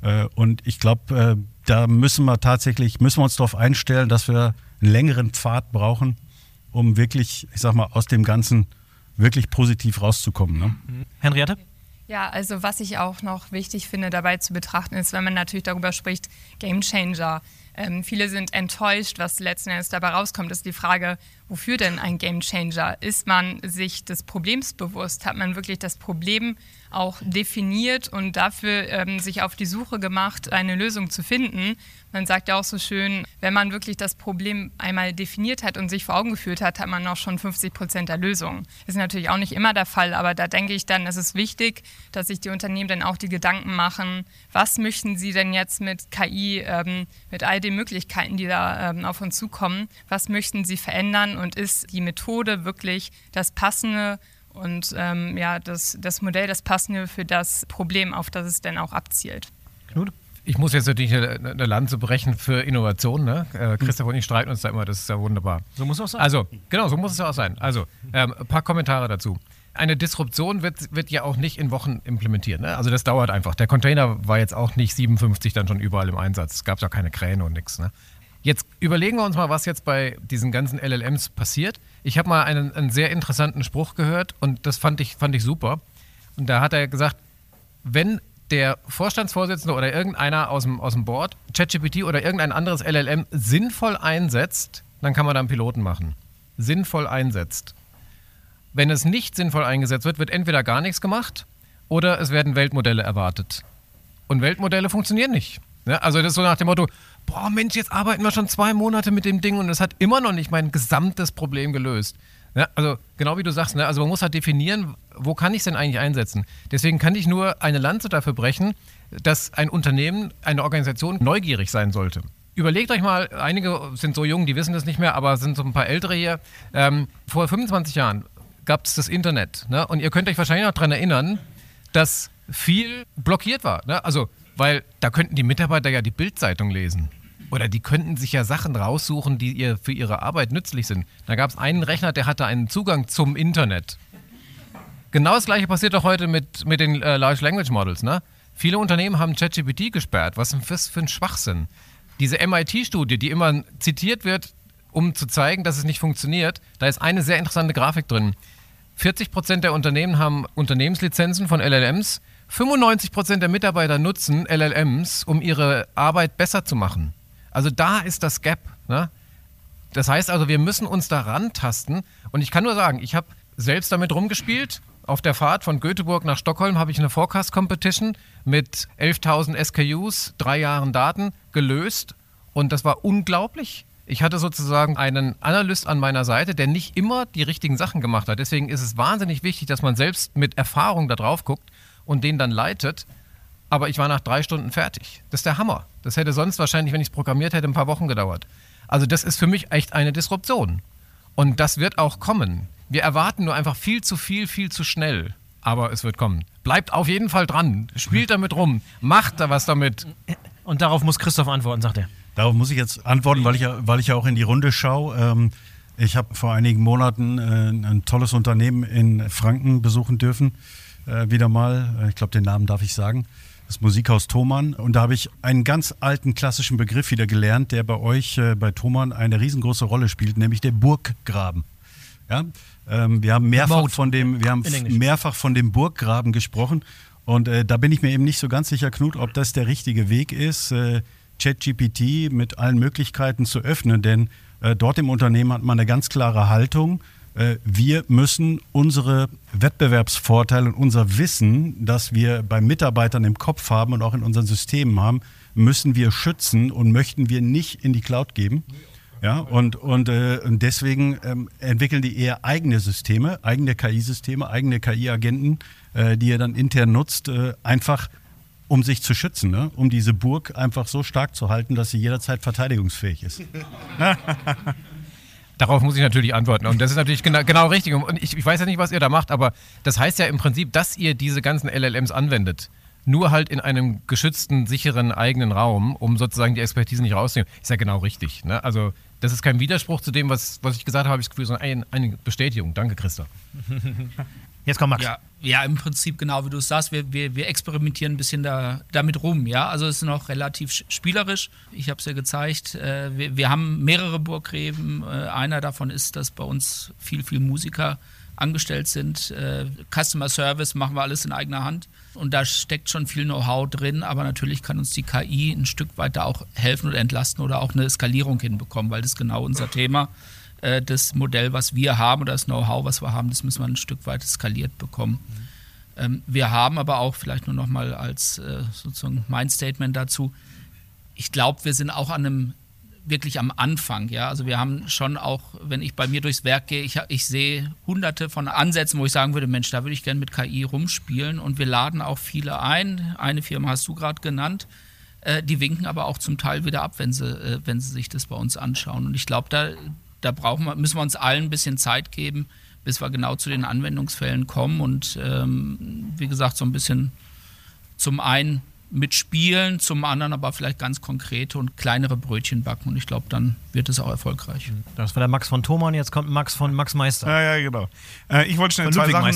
Und ich glaube, da müssen wir uns darauf einstellen, dass wir einen längeren Pfad brauchen, um wirklich, ich sag mal, aus dem Ganzen wirklich positiv rauszukommen. Ne? Henriette? Ja, also was ich auch noch wichtig finde, dabei zu betrachten ist, wenn man natürlich darüber spricht, Gamechanger. Viele sind enttäuscht, was letzten Endes dabei rauskommt, ist die Frage, wofür denn ein Gamechanger? Ist man sich des Problems bewusst? Hat man wirklich das Problem auch definiert und dafür sich auf die Suche gemacht, eine Lösung zu finden? Man sagt ja auch so schön, wenn man wirklich das Problem einmal definiert hat und sich vor Augen geführt hat, hat man auch schon 50% der Lösung. Das ist natürlich auch nicht immer der Fall, aber da denke ich dann, es ist wichtig, dass sich die Unternehmen dann auch die Gedanken machen, was möchten sie denn jetzt mit KI, mit all den Möglichkeiten, die da auf uns zukommen, was möchten sie verändern und ist die Methode wirklich das Passende und das Modell das Passende für das Problem, auf das es dann auch abzielt. Knut? Ich muss jetzt natürlich eine Lanze brechen für Innovation. Ne? Christoph und ich streiten uns da immer, das ist ja wunderbar. So muss es auch sein. Also, genau, so muss es auch sein. Also, ein paar Kommentare dazu. Eine Disruption wird ja auch nicht in Wochen implementiert. Ne? Also das dauert einfach. Der Container war jetzt auch nicht 57 dann schon überall im Einsatz. Es gab ja keine Kräne und nichts. Ne? Jetzt überlegen wir uns mal, was jetzt bei diesen ganzen LLMs passiert. Ich habe mal einen sehr interessanten Spruch gehört und das fand ich super. Und da hat er gesagt, wenn der Vorstandsvorsitzende oder irgendeiner aus dem Board ChatGPT oder irgendein anderes LLM sinnvoll einsetzt, dann kann man da einen Piloten machen. Sinnvoll einsetzt. Wenn es nicht sinnvoll eingesetzt wird, wird entweder gar nichts gemacht oder es werden Weltmodelle erwartet. Und Weltmodelle funktionieren nicht. Ja, also das ist so nach dem Motto, boah Mensch, jetzt arbeiten wir schon 2 Monate mit dem Ding und es hat immer noch nicht mein gesamtes Problem gelöst. Ja, also genau wie du sagst, ne? Also man muss halt definieren, wo kann ich es denn eigentlich einsetzen. Deswegen kann ich nur eine Lanze dafür brechen, dass ein Unternehmen, eine Organisation neugierig sein sollte. Überlegt euch mal, einige sind so jung, die wissen das nicht mehr, aber sind so ein paar Ältere hier. Vor 25 Jahren gab es das Internet. Ne? Und ihr könnt euch wahrscheinlich noch daran erinnern, dass viel blockiert war. Ne? Also, weil da könnten die Mitarbeiter ja die Bild-Zeitung lesen. Oder die könnten sich ja Sachen raussuchen, die für ihre Arbeit nützlich sind. Da gab es einen Rechner, der hatte einen Zugang zum Internet. Genau das Gleiche passiert doch heute mit den Large Language Models. Ne? Viele Unternehmen haben ChatGPT gesperrt. Was ist das für ein Schwachsinn? Diese MIT-Studie, die immer zitiert wird, um zu zeigen, dass es nicht funktioniert, da ist eine sehr interessante Grafik drin. 40% der Unternehmen haben Unternehmenslizenzen von LLMs. 95% der Mitarbeiter nutzen LLMs, um ihre Arbeit besser zu machen. Also da ist das Gap. Ne? Das heißt also, wir müssen uns da rantasten. Und ich kann nur sagen, ich habe selbst damit rumgespielt. Auf der Fahrt von Göteborg nach Stockholm habe ich eine Forecast-Competition mit 11.000 SKUs, 3 Jahren Daten gelöst. Und das war unglaublich. Ich hatte sozusagen einen Analyst an meiner Seite, der nicht immer die richtigen Sachen gemacht hat. Deswegen ist es wahnsinnig wichtig, dass man selbst mit Erfahrung da drauf guckt und den dann leitet. Aber ich war nach 3 Stunden fertig. Das ist der Hammer. Das hätte sonst wahrscheinlich, wenn ich es programmiert hätte, ein paar Wochen gedauert. Also das ist für mich echt eine Disruption. Und das wird auch kommen. Wir erwarten nur einfach viel zu schnell. Aber es wird kommen. Bleibt auf jeden Fall dran. Spielt damit rum. Macht da was damit. Und darauf muss Christoph antworten, sagt er. Darauf muss ich jetzt antworten, weil ich ja auch in die Runde schaue. Ich habe vor einigen Monaten ein tolles Unternehmen in Franken besuchen dürfen. Wieder mal, ich glaube, den Namen darf ich sagen. Das Musikhaus Thomann. Und da habe ich einen ganz alten klassischen Begriff wieder gelernt, der bei euch, bei Thomann, eine riesengroße Rolle spielt, nämlich der Burggraben. Ja? Wir haben mehrfach von dem Burggraben gesprochen. Und da bin ich mir eben nicht so ganz sicher, Knut, ob das der richtige Weg ist, ChatGPT mit allen Möglichkeiten zu öffnen. Denn dort im Unternehmen hat man eine ganz klare Haltung. Wir müssen unsere Wettbewerbsvorteile und unser Wissen, das wir bei Mitarbeitern im Kopf haben und auch in unseren Systemen haben, müssen wir schützen und möchten wir nicht in die Cloud geben. Ja, und deswegen entwickeln die eher eigene Systeme, eigene KI-Systeme, eigene KI-Agenten, die ihr dann intern nutzt, einfach um sich zu schützen, ne? Um diese Burg einfach so stark zu halten, dass sie jederzeit verteidigungsfähig ist. Darauf muss ich natürlich antworten. Und das ist natürlich genau richtig. Und ich weiß ja nicht, was ihr da macht, aber das heißt ja im Prinzip, dass ihr diese ganzen LLMs anwendet. Nur halt in einem geschützten, sicheren eigenen Raum, um sozusagen die Expertise nicht rauszunehmen. Ist ja genau richtig. Ne? Also das ist kein Widerspruch zu dem, was ich gesagt habe, ich das Gefühl, sondern eine Bestätigung. Danke, Christa. Jetzt kommt Max. Ja, im Prinzip genau wie du es sagst, wir experimentieren ein bisschen damit rum. Ja? Also es ist noch relativ spielerisch. Ich habe es ja gezeigt, wir haben mehrere Burggräben. Einer davon ist, dass bei uns viel Musiker angestellt sind. Customer Service machen wir alles in eigener Hand. Und da steckt schon viel Know-how drin, aber natürlich kann uns die KI ein Stück weit da auch helfen oder entlasten oder auch eine Skalierung hinbekommen, weil das ist genau unser Thema. Das Modell, was wir haben oder das Know-how, was wir haben, das müssen wir ein Stück weit skaliert bekommen. Wir haben aber auch, vielleicht nur noch mal als sozusagen mein Statement dazu, ich glaube, wir sind auch wirklich am Anfang. Ja? Also wir haben schon auch, wenn ich bei mir durchs Werk gehe, ich sehe hunderte von Ansätzen, wo ich sagen würde, Mensch, da würde ich gerne mit KI rumspielen, und wir laden auch viele ein. Eine Firma hast du gerade genannt. Die winken aber auch zum Teil wieder ab, wenn sie sich das bei uns anschauen. Und ich glaube, da müssen wir uns allen ein bisschen Zeit geben, bis wir genau zu den Anwendungsfällen kommen und wie gesagt, so ein bisschen zum einen mitspielen, zum anderen aber vielleicht ganz konkrete und kleinere Brötchen backen, und ich glaube, dann wird es auch erfolgreich. Das war der Max von Thomann, jetzt kommt Max von Max Meister. Ja, genau. Ich wollte schnell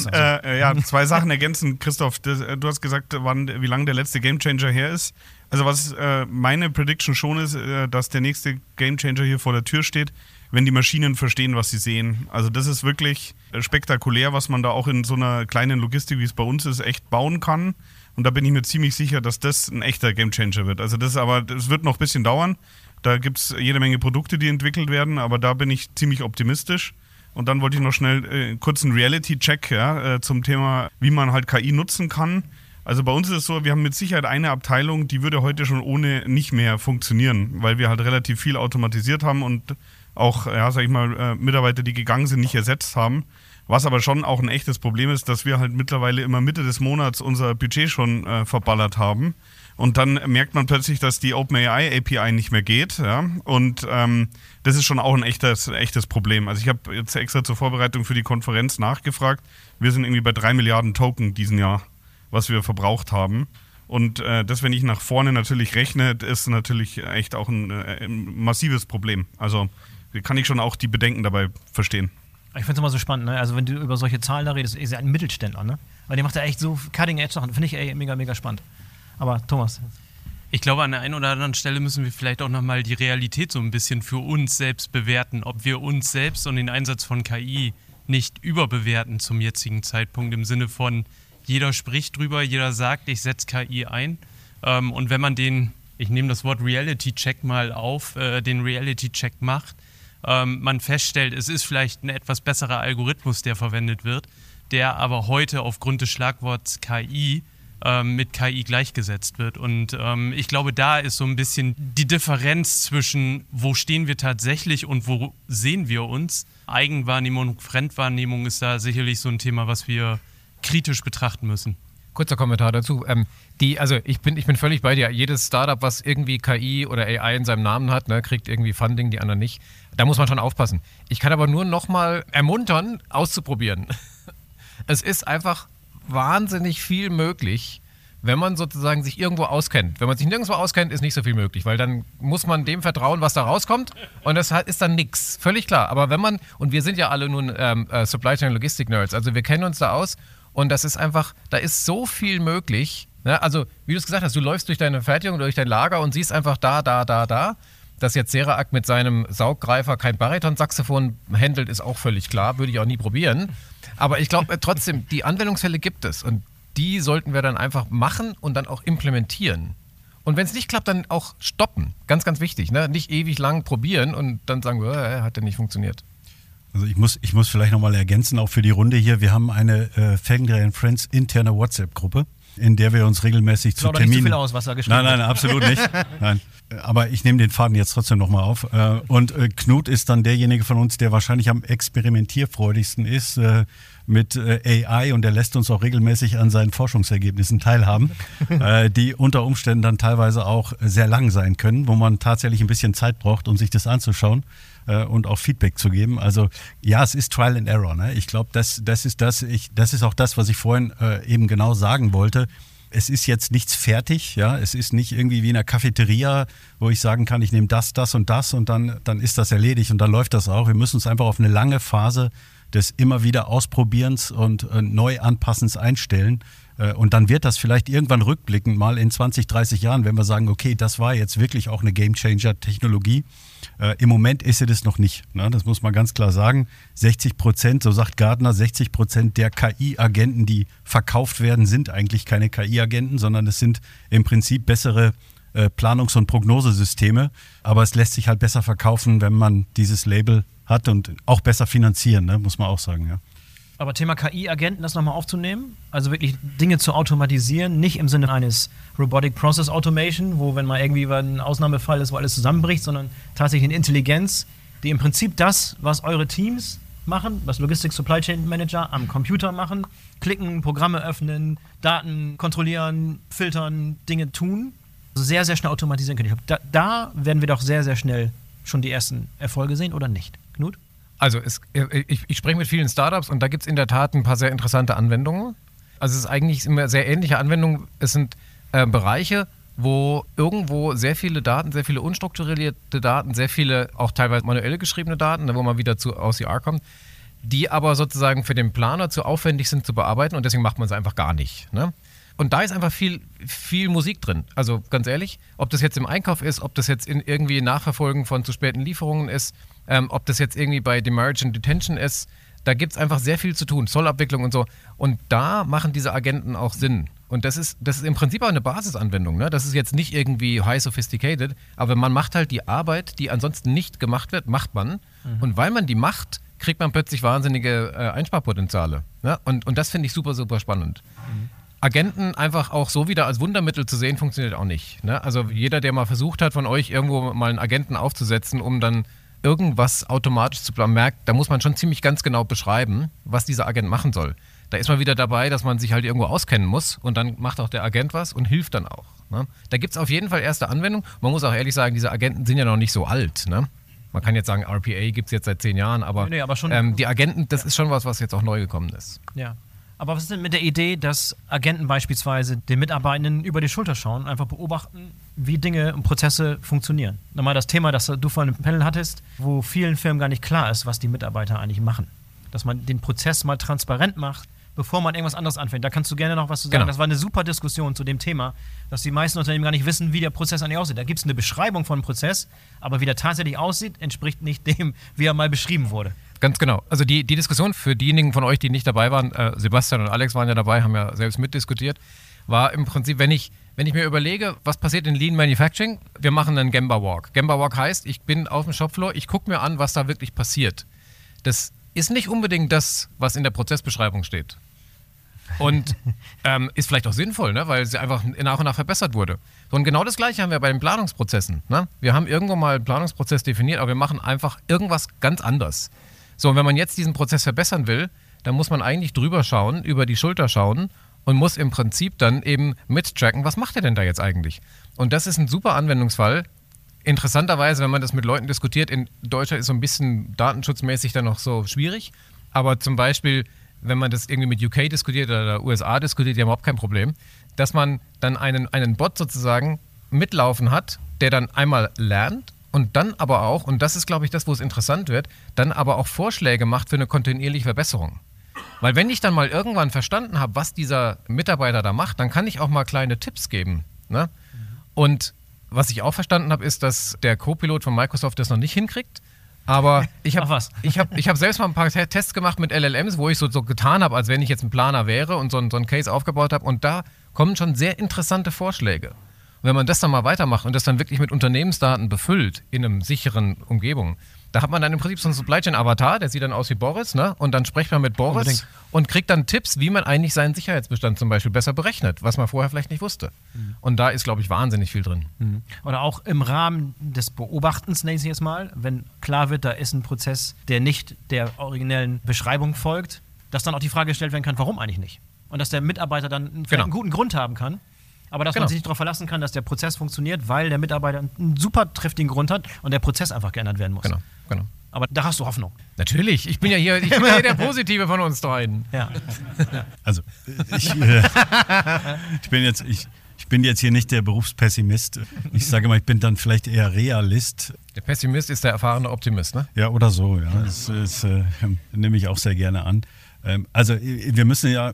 zwei Sachen ergänzen. Christoph, du hast gesagt, wie lange der letzte Gamechanger her ist. Also was meine Prediction schon ist, dass der nächste Gamechanger hier vor der Tür steht, wenn die Maschinen verstehen, was sie sehen. Also das ist wirklich spektakulär, was man da auch in so einer kleinen Logistik, wie es bei uns ist, echt bauen kann. Und da bin ich mir ziemlich sicher, dass das ein echter Gamechanger wird. Also das wird noch ein bisschen dauern. Da gibt es jede Menge Produkte, die entwickelt werden, aber da bin ich ziemlich optimistisch. Und dann wollte ich noch schnell kurz einen Reality-Check zum Thema, wie man halt KI nutzen kann. Also bei uns ist es so, wir haben mit Sicherheit eine Abteilung, die würde heute schon ohne nicht mehr funktionieren, weil wir halt relativ viel automatisiert haben und auch, Mitarbeiter, die gegangen sind, nicht ersetzt haben. Was aber schon auch ein echtes Problem ist, dass wir halt mittlerweile immer Mitte des Monats unser Budget schon verballert haben. Und dann merkt man plötzlich, dass die OpenAI API nicht mehr geht. Ja? Und das ist schon auch ein echtes Problem. Also ich habe jetzt extra zur Vorbereitung für die Konferenz nachgefragt. Wir sind irgendwie bei 3 Milliarden Token diesen Jahr, was wir verbraucht haben. Und das, wenn ich nach vorne natürlich rechne, ist natürlich echt auch ein massives Problem. Also kann ich schon auch die Bedenken dabei verstehen. Ich finde es immer so spannend, ne? Also wenn du über solche Zahlen da redest, ist ja ein Mittelständler, ne? Weil der macht ja echt so Cutting-Edge-Sachen. Finde ich mega, mega spannend. Aber Thomas. Ich glaube, an der einen oder anderen Stelle müssen wir vielleicht auch nochmal die Realität so ein bisschen für uns selbst bewerten, ob wir uns selbst und den Einsatz von KI nicht überbewerten zum jetzigen Zeitpunkt, im Sinne von, jeder spricht drüber, jeder sagt, ich setze KI ein. Und wenn man ich nehme das Wort Reality-Check mal auf, den Reality-Check macht, man feststellt, es ist vielleicht ein etwas besserer Algorithmus, der verwendet wird, der aber heute aufgrund des Schlagworts KI mit KI gleichgesetzt wird. Und ich glaube, da ist so ein bisschen die Differenz zwischen, wo stehen wir tatsächlich und wo sehen wir uns. Eigenwahrnehmung und Fremdwahrnehmung ist da sicherlich so ein Thema, was wir kritisch betrachten müssen. Kurzer Kommentar dazu. Ich bin völlig bei dir. Jedes Startup, was irgendwie KI oder AI in seinem Namen hat, ne, kriegt irgendwie Funding, die anderen nicht. Da muss man schon aufpassen. Ich kann aber nur nochmal ermuntern, auszuprobieren. Es ist einfach wahnsinnig viel möglich, wenn man sozusagen sich irgendwo auskennt. Wenn man sich nirgendwo auskennt, ist nicht so viel möglich, weil dann muss man dem vertrauen, was da rauskommt, und das ist dann nix. Völlig klar. Aber und wir sind ja alle nun Supply Chain Logistik Nerds, also wir kennen uns da aus, und das ist einfach, da ist so viel möglich. Ne? Also, wie du es gesagt hast, du läufst durch deine Fertigung, durch dein Lager und siehst einfach da. Dass jetzt Serac mit seinem Sauggreifer kein Bariton-Saxophon handelt, ist auch völlig klar, würde ich auch nie probieren. Aber ich glaube trotzdem, die Anwendungsfälle gibt es, und die sollten wir dann einfach machen und dann auch implementieren. Und wenn es nicht klappt, dann auch stoppen. Ganz, ganz wichtig. Ne? Nicht ewig lang probieren und dann sagen wir, hat ja nicht funktioniert. Also ich muss vielleicht nochmal ergänzen, auch für die Runde hier. Wir haben eine Felgendreher & Friends interne WhatsApp-Gruppe, in der wir uns regelmäßig zu Terminen... Nicht zu viel aus, was da geschrieben Nein, absolut nicht. Nein. Aber ich nehme den Faden jetzt trotzdem nochmal auf. Und Knut ist dann derjenige von uns, der wahrscheinlich am experimentierfreudigsten ist mit AI, und der lässt uns auch regelmäßig an seinen Forschungsergebnissen teilhaben, die unter Umständen dann teilweise auch sehr lang sein können, wo man tatsächlich ein bisschen Zeit braucht, um sich das anzuschauen und auch Feedback zu geben. Also ja, es ist Trial and Error. Ne? Ich glaube, das ist auch das, was ich vorhin eben genau sagen wollte. Es ist jetzt nichts fertig, ja. Es ist nicht irgendwie wie in einer Cafeteria, wo ich sagen kann, ich nehme das und das, und dann ist das erledigt und dann läuft das auch. Wir müssen uns einfach auf eine lange Phase des immer wieder Ausprobierens und neu Anpassens einstellen. Und dann wird das vielleicht irgendwann rückblickend mal in 20, 30 Jahren, wenn wir sagen, okay, das war jetzt wirklich auch eine Gamechanger-Technologie. Im Moment ist sie das noch nicht. Ne? Das muss man ganz klar sagen. 60%, so sagt Gartner, 60% der KI-Agenten, die verkauft werden, sind eigentlich keine KI-Agenten, sondern es sind im Prinzip bessere Planungs- und Prognosesysteme. Aber es lässt sich halt besser verkaufen, wenn man dieses Label hat, und auch besser finanzieren, ne? Muss man auch sagen, ja. Aber Thema KI-Agenten, das nochmal aufzunehmen, also wirklich Dinge zu automatisieren, nicht im Sinne eines Robotic Process Automation, wo, wenn mal irgendwie ein Ausnahmefall ist, wo alles zusammenbricht, sondern tatsächlich eine Intelligenz, die im Prinzip das, was eure Teams machen, was Logistics Supply Chain Manager am Computer machen, klicken, Programme öffnen, Daten kontrollieren, filtern, Dinge tun, also sehr, sehr schnell automatisieren können. Ich glaube, da werden wir doch sehr, sehr schnell schon die ersten Erfolge sehen, oder nicht? Knut? Also ich spreche mit vielen Startups, und da gibt es in der Tat ein paar sehr interessante Anwendungen. Also es ist eigentlich immer sehr ähnliche Anwendungen. Es sind Bereiche, wo irgendwo sehr viele Daten, sehr viele unstrukturierte Daten, sehr viele auch teilweise manuell geschriebene Daten, wo man wieder zu OCR kommt, die aber sozusagen für den Planer zu aufwendig sind zu bearbeiten, und deswegen macht man es einfach gar nicht. Ne? Und da ist einfach viel Musik drin. Also ganz ehrlich, ob das jetzt im Einkauf ist, ob das jetzt in irgendwie Nachverfolgen von zu späten Lieferungen ist, ob das jetzt irgendwie bei Demurrage and Detention ist, da gibt es einfach sehr viel zu tun, Zollabwicklung und so. Und da machen diese Agenten auch Sinn. Und das ist im Prinzip auch eine Basisanwendung. Ne? Das ist jetzt nicht irgendwie high sophisticated, aber man macht halt die Arbeit, die ansonsten nicht gemacht wird, macht man. Und weil man die macht, kriegt man plötzlich wahnsinnige Einsparpotenziale. Ne? Und das finde ich super, super spannend. Agenten einfach auch so wieder als Wundermittel zu sehen, funktioniert auch nicht. Ne? Also jeder, der mal versucht hat, von euch irgendwo mal einen Agenten aufzusetzen, um dann irgendwas automatisch zu planen, merkt, da muss man schon ziemlich ganz genau beschreiben, was dieser Agent machen soll. Da ist man wieder dabei, dass man sich halt irgendwo auskennen muss, und dann macht auch der Agent was und hilft dann auch. Ne? Da gibt es auf jeden Fall erste Anwendungen. Man muss auch ehrlich sagen, diese Agenten sind ja noch nicht so alt. Ne? Man kann jetzt sagen, RPA gibt es jetzt seit 10 Jahren, aber, aber schon, die Agenten, das ist schon was jetzt auch neu gekommen ist. Ja. Aber was ist denn mit der Idee, dass Agenten beispielsweise den Mitarbeitenden über die Schulter schauen und einfach beobachten, wie Dinge und Prozesse funktionieren? Nochmal das Thema, das du vorhin im Panel hattest, wo vielen Firmen gar nicht klar ist, was die Mitarbeiter eigentlich machen. Dass man den Prozess mal transparent macht, bevor man irgendwas anderes anfängt. Da kannst du gerne noch was zu sagen. Genau. Das war eine super Diskussion zu dem Thema, dass die meisten Unternehmen gar nicht wissen, wie der Prozess eigentlich aussieht. Da gibt es eine Beschreibung von einem Prozess, aber wie der tatsächlich aussieht, entspricht nicht dem, wie er mal beschrieben wurde. Ganz genau. Also die Diskussion für diejenigen von euch, die nicht dabei waren, Sebastian und Alex waren ja dabei, haben ja selbst mitdiskutiert, war im Prinzip, wenn ich mir überlege, was passiert in Lean Manufacturing, wir machen einen Gemba Walk. Gemba Walk heißt, ich bin auf dem Shopfloor, ich gucke mir an, was da wirklich passiert. Das ist nicht unbedingt das, was in der Prozessbeschreibung steht. Und ist vielleicht auch sinnvoll, ne? Weil sie einfach nach und nach verbessert wurde. So, und genau das Gleiche haben wir bei den Planungsprozessen. Ne? Wir haben irgendwo mal einen Planungsprozess definiert, aber wir machen einfach irgendwas ganz anders. So, und wenn man jetzt diesen Prozess verbessern will, dann muss man eigentlich drüber schauen, über die Schulter schauen und muss im Prinzip dann eben mittracken, was macht er denn da jetzt eigentlich? Und das ist ein super Anwendungsfall. Interessanterweise, wenn man das mit Leuten diskutiert, in Deutschland ist so ein bisschen datenschutzmäßig dann noch so schwierig, aber zum Beispiel, wenn man das irgendwie mit UK diskutiert oder USA diskutiert, die haben überhaupt kein Problem, dass man dann einen Bot sozusagen mitlaufen hat, der dann einmal lernt und dann aber auch, und das ist, glaube ich, das, wo es interessant wird, dann aber auch Vorschläge macht für eine kontinuierliche Verbesserung. Weil wenn ich dann mal irgendwann verstanden habe, was dieser Mitarbeiter da macht, dann kann ich auch mal kleine Tipps geben. Ne? Und was ich auch verstanden habe, ist, dass der Co-Pilot von Microsoft das noch nicht hinkriegt. Aber ich habe hab selbst mal ein paar Tests gemacht mit LLMs, wo ich so getan habe, als wenn ich jetzt ein Planer wäre und so einen Case aufgebaut habe. Und da kommen schon sehr interessante Vorschläge. Und wenn man das dann mal weitermacht und das dann wirklich mit Unternehmensdaten befüllt in einer sicheren Umgebung, da hat man dann im Prinzip so einen Supply Chain Avatar, der sieht dann aus wie Boris, ne? Und dann spricht man mit Boris und kriegt dann Tipps, wie man eigentlich seinen Sicherheitsbestand zum Beispiel besser berechnet, was man vorher vielleicht nicht wusste. Und da ist, glaube ich, wahnsinnig viel drin. Oder auch im Rahmen des Beobachtens, nenne ich es jetzt mal, wenn klar wird, da ist ein Prozess, der nicht der originellen Beschreibung folgt, dass dann auch die Frage gestellt werden kann, warum eigentlich nicht? Und dass der Mitarbeiter dann einen guten Grund haben kann. Aber dass man sich nicht darauf verlassen kann, dass der Prozess funktioniert, weil der Mitarbeiter einen super triftigen Grund hat und der Prozess einfach geändert werden muss. Genau. Aber da hast du Hoffnung. Natürlich. Ich bin ja hier der Positive von uns dreien. Ja. Also, ich bin jetzt hier nicht der Berufspessimist. Ich sage mal, ich bin dann vielleicht eher Realist. Der Pessimist ist der erfahrene Optimist, ne? Ja, oder so. Ja. Das nehme ich auch sehr gerne an. Also wir müssen ja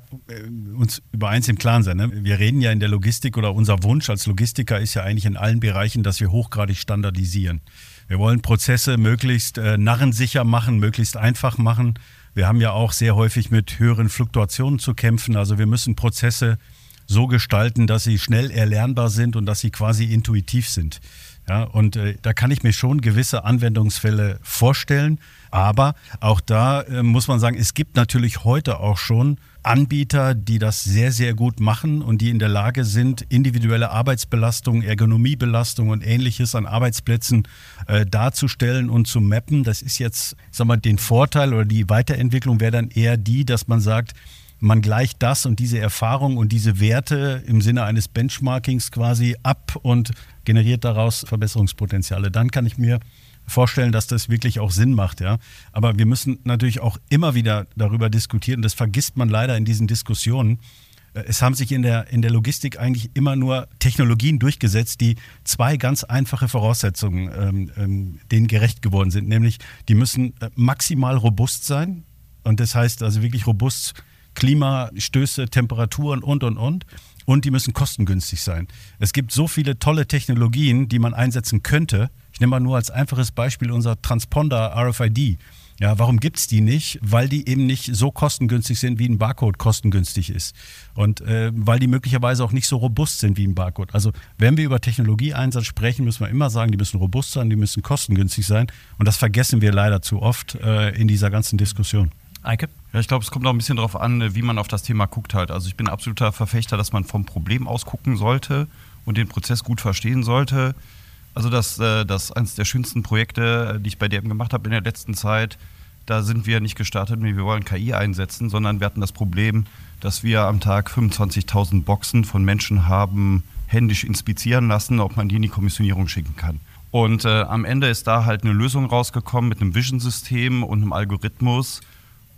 uns über eins im Klaren sein. Ne? Wir reden ja in der Logistik oder unser Wunsch als Logistiker ist ja eigentlich in allen Bereichen, dass wir hochgradig standardisieren. Wir wollen Prozesse möglichst narrensicher machen, möglichst einfach machen. Wir haben ja auch sehr häufig mit höheren Fluktuationen zu kämpfen. Also wir müssen Prozesse so gestalten, dass sie schnell erlernbar sind und dass sie quasi intuitiv sind. Ja, und da kann ich mir schon gewisse Anwendungsfälle vorstellen. Aber auch da muss man sagen, es gibt natürlich heute auch schon Anbieter, die das sehr, sehr gut machen und die in der Lage sind, individuelle Arbeitsbelastung, Ergonomiebelastung und Ähnliches an Arbeitsplätzen darzustellen und zu mappen. Das ist jetzt, sag mal, den Vorteil oder die Weiterentwicklung wäre dann eher die, dass man sagt, man gleicht das und diese Erfahrung und diese Werte im Sinne eines Benchmarkings quasi ab und generiert daraus Verbesserungspotenziale. Dann kann ich mir vorstellen, dass das wirklich auch Sinn macht. Ja? Aber wir müssen natürlich auch immer wieder darüber diskutieren. Das vergisst man leider in diesen Diskussionen. Es haben sich in der Logistik eigentlich immer nur Technologien durchgesetzt, die zwei ganz einfache Voraussetzungen denen gerecht geworden sind. Nämlich, die müssen maximal robust sein. Und das heißt also wirklich robust Klimastöße, Temperaturen und. Und die müssen kostengünstig sein. Es gibt so viele tolle Technologien, die man einsetzen könnte. Ich nehme mal nur als einfaches Beispiel unser Transponder RFID. Ja, warum gibt es die nicht? Weil die eben nicht so kostengünstig sind, wie ein Barcode kostengünstig ist. Und weil die möglicherweise auch nicht so robust sind wie ein Barcode. Also wenn wir über Technologieeinsatz sprechen, müssen wir immer sagen, die müssen robust sein, die müssen kostengünstig sein. Und das vergessen wir leider zu oft in dieser ganzen Diskussion. Eike? Ja, ich glaube, es kommt auch ein bisschen darauf an, wie man auf das Thema guckt halt. Also ich bin absoluter Verfechter, dass man vom Problem aus gucken sollte und den Prozess gut verstehen sollte. Also das eines der schönsten Projekte, die ich bei DM gemacht habe in der letzten Zeit, da sind wir nicht gestartet, wir wollen KI einsetzen, sondern wir hatten das Problem, dass wir am Tag 25.000 Boxen von Menschen haben händisch inspizieren lassen, ob man die in die Kommissionierung schicken kann. Und am Ende ist da halt eine Lösung rausgekommen mit einem Vision-System und einem Algorithmus.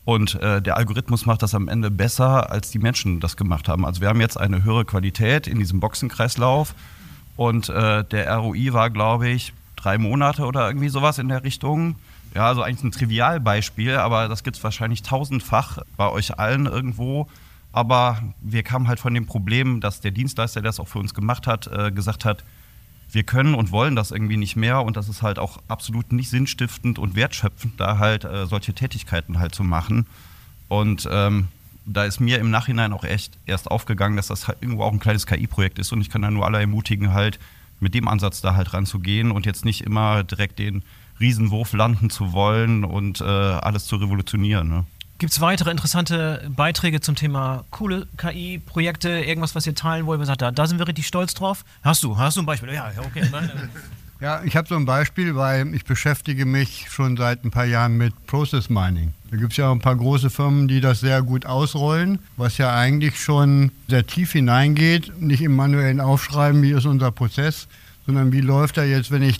Und der Algorithmus macht das am Ende besser, als die Menschen das gemacht haben. Also wir haben jetzt eine höhere Qualität in diesem Boxenkreislauf und der ROI war, glaube ich, 3 Monate oder irgendwie sowas in der Richtung. Ja, also eigentlich ein Trivialbeispiel, aber das gibt es wahrscheinlich 1000-fach bei euch allen irgendwo. Aber wir kamen halt von dem Problem, dass der Dienstleister, der das auch für uns gemacht hat, gesagt hat, wir können und wollen das irgendwie nicht mehr und das ist halt auch absolut nicht sinnstiftend und wertschöpfend, da halt solche Tätigkeiten halt zu machen. Und da ist mir im Nachhinein auch echt erst aufgegangen, dass das halt irgendwo auch ein kleines KI-Projekt ist und ich kann da nur alle ermutigen, halt mit dem Ansatz da halt ranzugehen und jetzt nicht immer direkt den Riesenwurf landen zu wollen und alles zu revolutionieren. Ne? Gibt es weitere interessante Beiträge zum Thema coole KI-Projekte, irgendwas, was ihr teilen wollt? Da sind wir richtig stolz drauf. Hast du ein Beispiel? Ja, okay. Ja, ich habe so ein Beispiel, weil ich beschäftige mich schon seit ein paar Jahren mit Process Mining. Da gibt es ja auch ein paar große Firmen, die das sehr gut ausrollen, was ja eigentlich schon sehr tief hineingeht, nicht im manuellen Aufschreiben, wie ist unser Prozess, sondern wie läuft er jetzt, wenn ich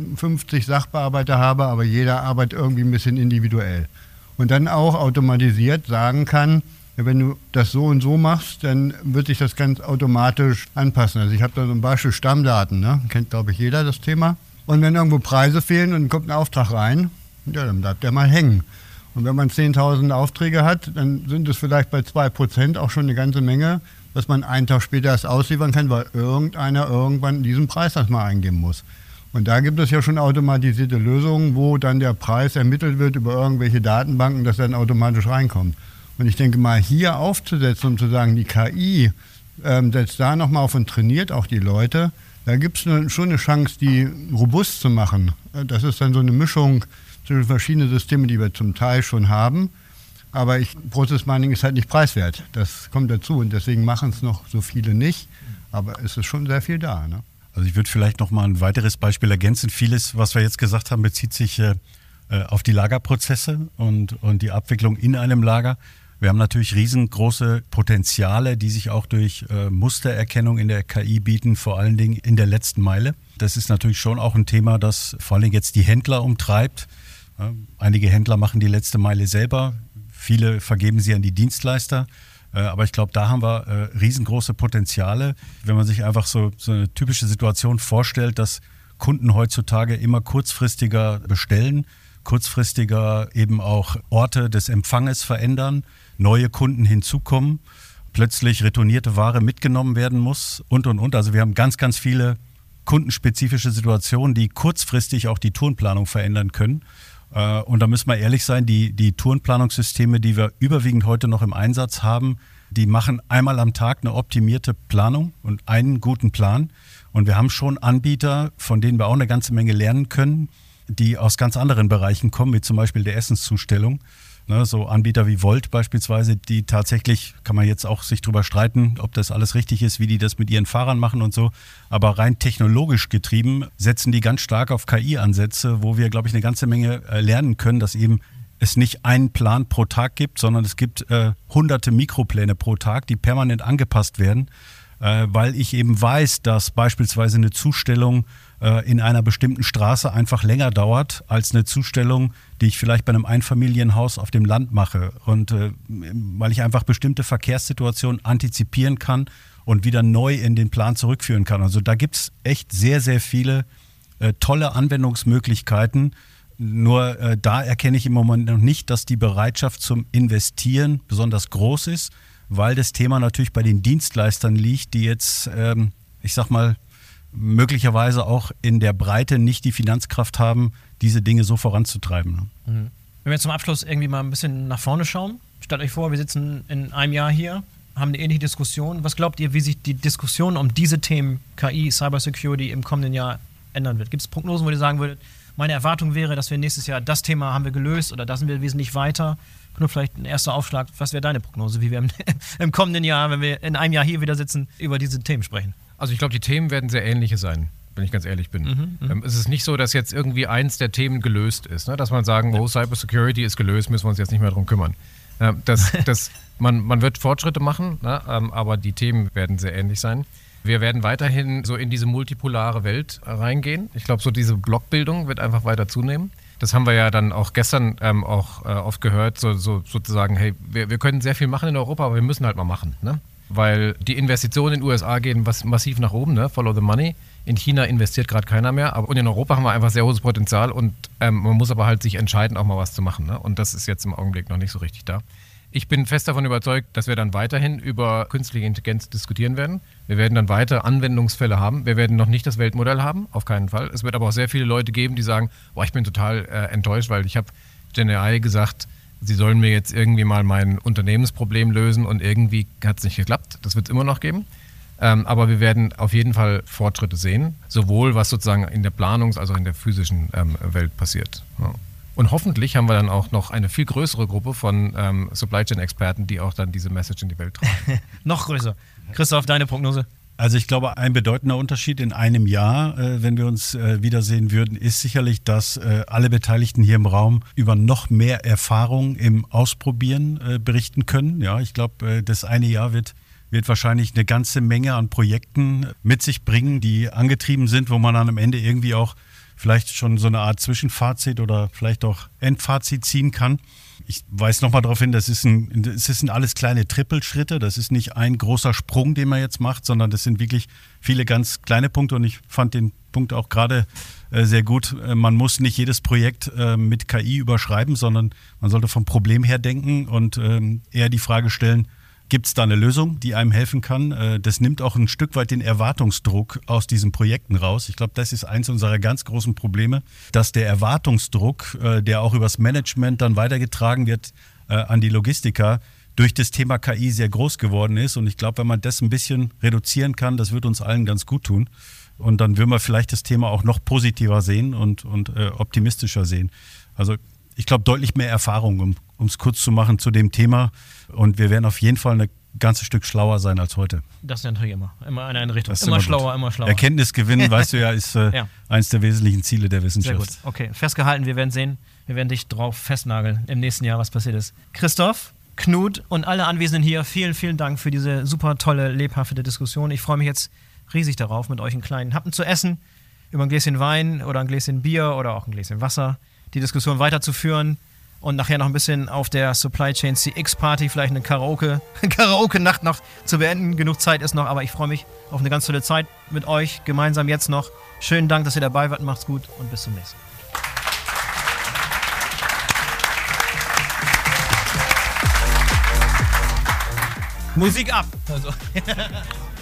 50 Sachbearbeiter habe, aber jeder arbeitet irgendwie ein bisschen individuell. Und dann auch automatisiert sagen kann, wenn du das so und so machst, dann wird sich das ganz automatisch anpassen. Also ich habe da so ein Beispiel Stammdaten, ne? Kennt, glaube ich, jeder das Thema. Und wenn irgendwo Preise fehlen und kommt ein Auftrag rein, ja, dann bleibt der mal hängen. Und wenn man 10.000 Aufträge hat, dann sind es vielleicht bei 2% auch schon eine ganze Menge, dass man einen Tag später erst ausliefern kann, weil irgendeiner irgendwann diesen Preis erstmal eingeben muss. Und da gibt es ja schon automatisierte Lösungen, wo dann der Preis ermittelt wird über irgendwelche Datenbanken, dass dann automatisch reinkommt. Und ich denke mal, hier aufzusetzen und zu sagen, die KI setzt da nochmal auf und trainiert auch die Leute, da gibt es schon eine Chance, die robust zu machen. Das ist dann so eine Mischung zwischen verschiedenen Systemen, die wir zum Teil schon haben. Aber Process Mining ist halt nicht preiswert. Das kommt dazu und deswegen machen es noch so viele nicht. Aber es ist schon sehr viel da. Ne? Also ich würde vielleicht noch mal ein weiteres Beispiel ergänzen. Vieles, was wir jetzt gesagt haben, bezieht sich auf die Lagerprozesse und die Abwicklung in einem Lager. Wir haben natürlich riesengroße Potenziale, die sich auch durch Mustererkennung in der KI bieten, vor allen Dingen in der letzten Meile. Das ist natürlich schon auch ein Thema, das vor allen Dingen jetzt die Händler umtreibt. Ja, einige Händler machen die letzte Meile selber, viele vergeben sie an die Dienstleister. Aber ich glaube, da haben wir riesengroße Potenziale. Wenn man sich einfach so eine typische Situation vorstellt, dass Kunden heutzutage immer kurzfristiger bestellen, kurzfristiger eben auch Orte des Empfanges verändern, neue Kunden hinzukommen, plötzlich retournierte Ware mitgenommen werden muss und. Also wir haben ganz, ganz viele kundenspezifische Situationen, die kurzfristig auch die Tourenplanung verändern können. Und da müssen wir ehrlich sein, die Tourenplanungssysteme, die wir überwiegend heute noch im Einsatz haben, die machen einmal am Tag eine optimierte Planung und einen guten Plan. Und wir haben schon Anbieter, von denen wir auch eine ganze Menge lernen können, die aus ganz anderen Bereichen kommen, wie zum Beispiel der Essenszustellung. Ne, so Anbieter wie Volt beispielsweise, die tatsächlich, kann man jetzt auch sich drüber streiten, ob das alles richtig ist, wie die das mit ihren Fahrern machen und so, aber rein technologisch getrieben setzen die ganz stark auf KI-Ansätze, wo wir, glaube ich, eine ganze Menge lernen können, dass eben es nicht einen Plan pro Tag gibt, sondern es gibt hunderte Mikropläne pro Tag, die permanent angepasst werden, weil ich eben weiß, dass beispielsweise eine Zustellung in einer bestimmten Straße einfach länger dauert als eine Zustellung, die ich vielleicht bei einem Einfamilienhaus auf dem Land mache. Und weil ich einfach bestimmte Verkehrssituationen antizipieren kann und wieder neu in den Plan zurückführen kann. Also da gibt es echt sehr, sehr viele tolle Anwendungsmöglichkeiten. Nur da erkenne ich im Moment noch nicht, dass die Bereitschaft zum Investieren besonders groß ist, weil das Thema natürlich bei den Dienstleistern liegt, die jetzt, ich sag mal, möglicherweise auch in der Breite nicht die Finanzkraft haben, diese Dinge so voranzutreiben. Wenn wir jetzt zum Abschluss irgendwie mal ein bisschen nach vorne schauen, stellt euch vor, wir sitzen in einem Jahr hier, haben eine ähnliche Diskussion. Was glaubt ihr, wie sich die Diskussion um diese Themen KI, Cybersecurity im kommenden Jahr ändern wird? Gibt es Prognosen, wo ihr sagen würdet, meine Erwartung wäre, dass wir nächstes Jahr das Thema haben wir gelöst oder da sind wir wesentlich weiter? Nur vielleicht ein erster Aufschlag. Was wäre deine Prognose, wie wir im kommenden Jahr, wenn wir in einem Jahr hier wieder sitzen, über diese Themen sprechen? Also ich glaube, die Themen werden sehr ähnliche sein, wenn ich ganz ehrlich bin. Es ist nicht so, dass jetzt irgendwie eins der Themen gelöst ist, ne? Dass man sagen, Cybersecurity ist gelöst, müssen wir uns jetzt nicht mehr darum kümmern. Man wird Fortschritte machen, ne? Aber die Themen werden sehr ähnlich sein. Wir werden weiterhin so in diese multipolare Welt reingehen. Ich glaube, so diese Blockbildung wird einfach weiter zunehmen. Das haben wir ja dann auch gestern oft gehört, so sozusagen, hey, wir können sehr viel machen in Europa, aber wir müssen halt mal machen, ne? Weil die Investitionen in den USA gehen massiv nach oben, ne? Follow the money. In China investiert gerade keiner mehr, und in Europa haben wir einfach sehr hohes Potenzial und man muss aber halt sich entscheiden, auch mal was zu machen, ne? Und das ist jetzt im Augenblick noch nicht so richtig da. Ich bin fest davon überzeugt, dass wir dann weiterhin über künstliche Intelligenz diskutieren werden. Wir werden dann weiter Anwendungsfälle haben. Wir werden noch nicht das Weltmodell haben, auf keinen Fall. Es wird aber auch sehr viele Leute geben, die sagen, boah, ich bin total enttäuscht, weil ich habe GenAI gesagt, sie sollen mir jetzt irgendwie mal mein Unternehmensproblem lösen und irgendwie hat es nicht geklappt. Das wird es immer noch geben. Aber wir werden auf jeden Fall Fortschritte sehen, sowohl was sozusagen in der Planungs- als auch in der physischen Welt passiert. Ja. Und hoffentlich haben wir dann auch noch eine viel größere Gruppe von Supply Chain Experten, die auch dann diese Message in die Welt tragen. Noch größer. Christoph, deine Prognose? Also ich glaube, ein bedeutender Unterschied in einem Jahr, wenn wir uns wiedersehen würden, ist sicherlich, dass alle Beteiligten hier im Raum über noch mehr Erfahrung im Ausprobieren berichten können. Ja, ich glaube, das eine Jahr wird wahrscheinlich eine ganze Menge an Projekten mit sich bringen, die angetrieben sind, wo man dann am Ende irgendwie auch vielleicht schon so eine Art Zwischenfazit oder vielleicht auch Endfazit ziehen kann. Ich weise nochmal darauf hin, das sind alles kleine Trippelschritte. Das ist nicht ein großer Sprung, den man jetzt macht, sondern das sind wirklich viele ganz kleine Punkte. Und ich fand den Punkt auch gerade sehr gut. Man muss nicht jedes Projekt mit KI überschreiben, sondern man sollte vom Problem her denken und eher die Frage stellen, gibt es da eine Lösung, die einem helfen kann? Das nimmt auch ein Stück weit den Erwartungsdruck aus diesen Projekten raus. Ich glaube, das ist eins unserer ganz großen Probleme, dass der Erwartungsdruck, der auch übers Management dann weitergetragen wird an die Logistiker, durch das Thema KI sehr groß geworden ist. Und ich glaube, wenn man das ein bisschen reduzieren kann, das wird uns allen ganz gut tun. Und dann würden wir vielleicht das Thema auch noch positiver sehen und optimistischer sehen. Also ich glaube, deutlich mehr Erfahrung, um es kurz zu machen, zu dem Thema. Und wir werden auf jeden Fall ein ganzes Stück schlauer sein als heute. Das ist natürlich immer in eine Richtung. Immer schlauer, immer schlauer. Erkenntnisgewinn, weißt du ja, ist eins der wesentlichen Ziele der Wissenschaft. Sehr gut. Okay, festgehalten, wir werden sehen. Wir werden dich drauf festnageln im nächsten Jahr, was passiert ist. Christoph, Knut und alle Anwesenden hier, vielen, vielen Dank für diese super tolle, lebhafte Diskussion. Ich freue mich jetzt riesig darauf, mit euch einen kleinen Happen zu essen, über ein Gläschen Wein oder ein Gläschen Bier oder auch ein Gläschen Wasser die Diskussion weiterzuführen und nachher noch ein bisschen auf der Supply Chain CX Party vielleicht eine Karaoke-Nacht noch zu beenden. Genug Zeit ist noch, aber ich freue mich auf eine ganz tolle Zeit mit euch gemeinsam jetzt noch. Schönen Dank, dass ihr dabei wart. Macht's gut und bis zum nächsten Mal. Musik ab! Also.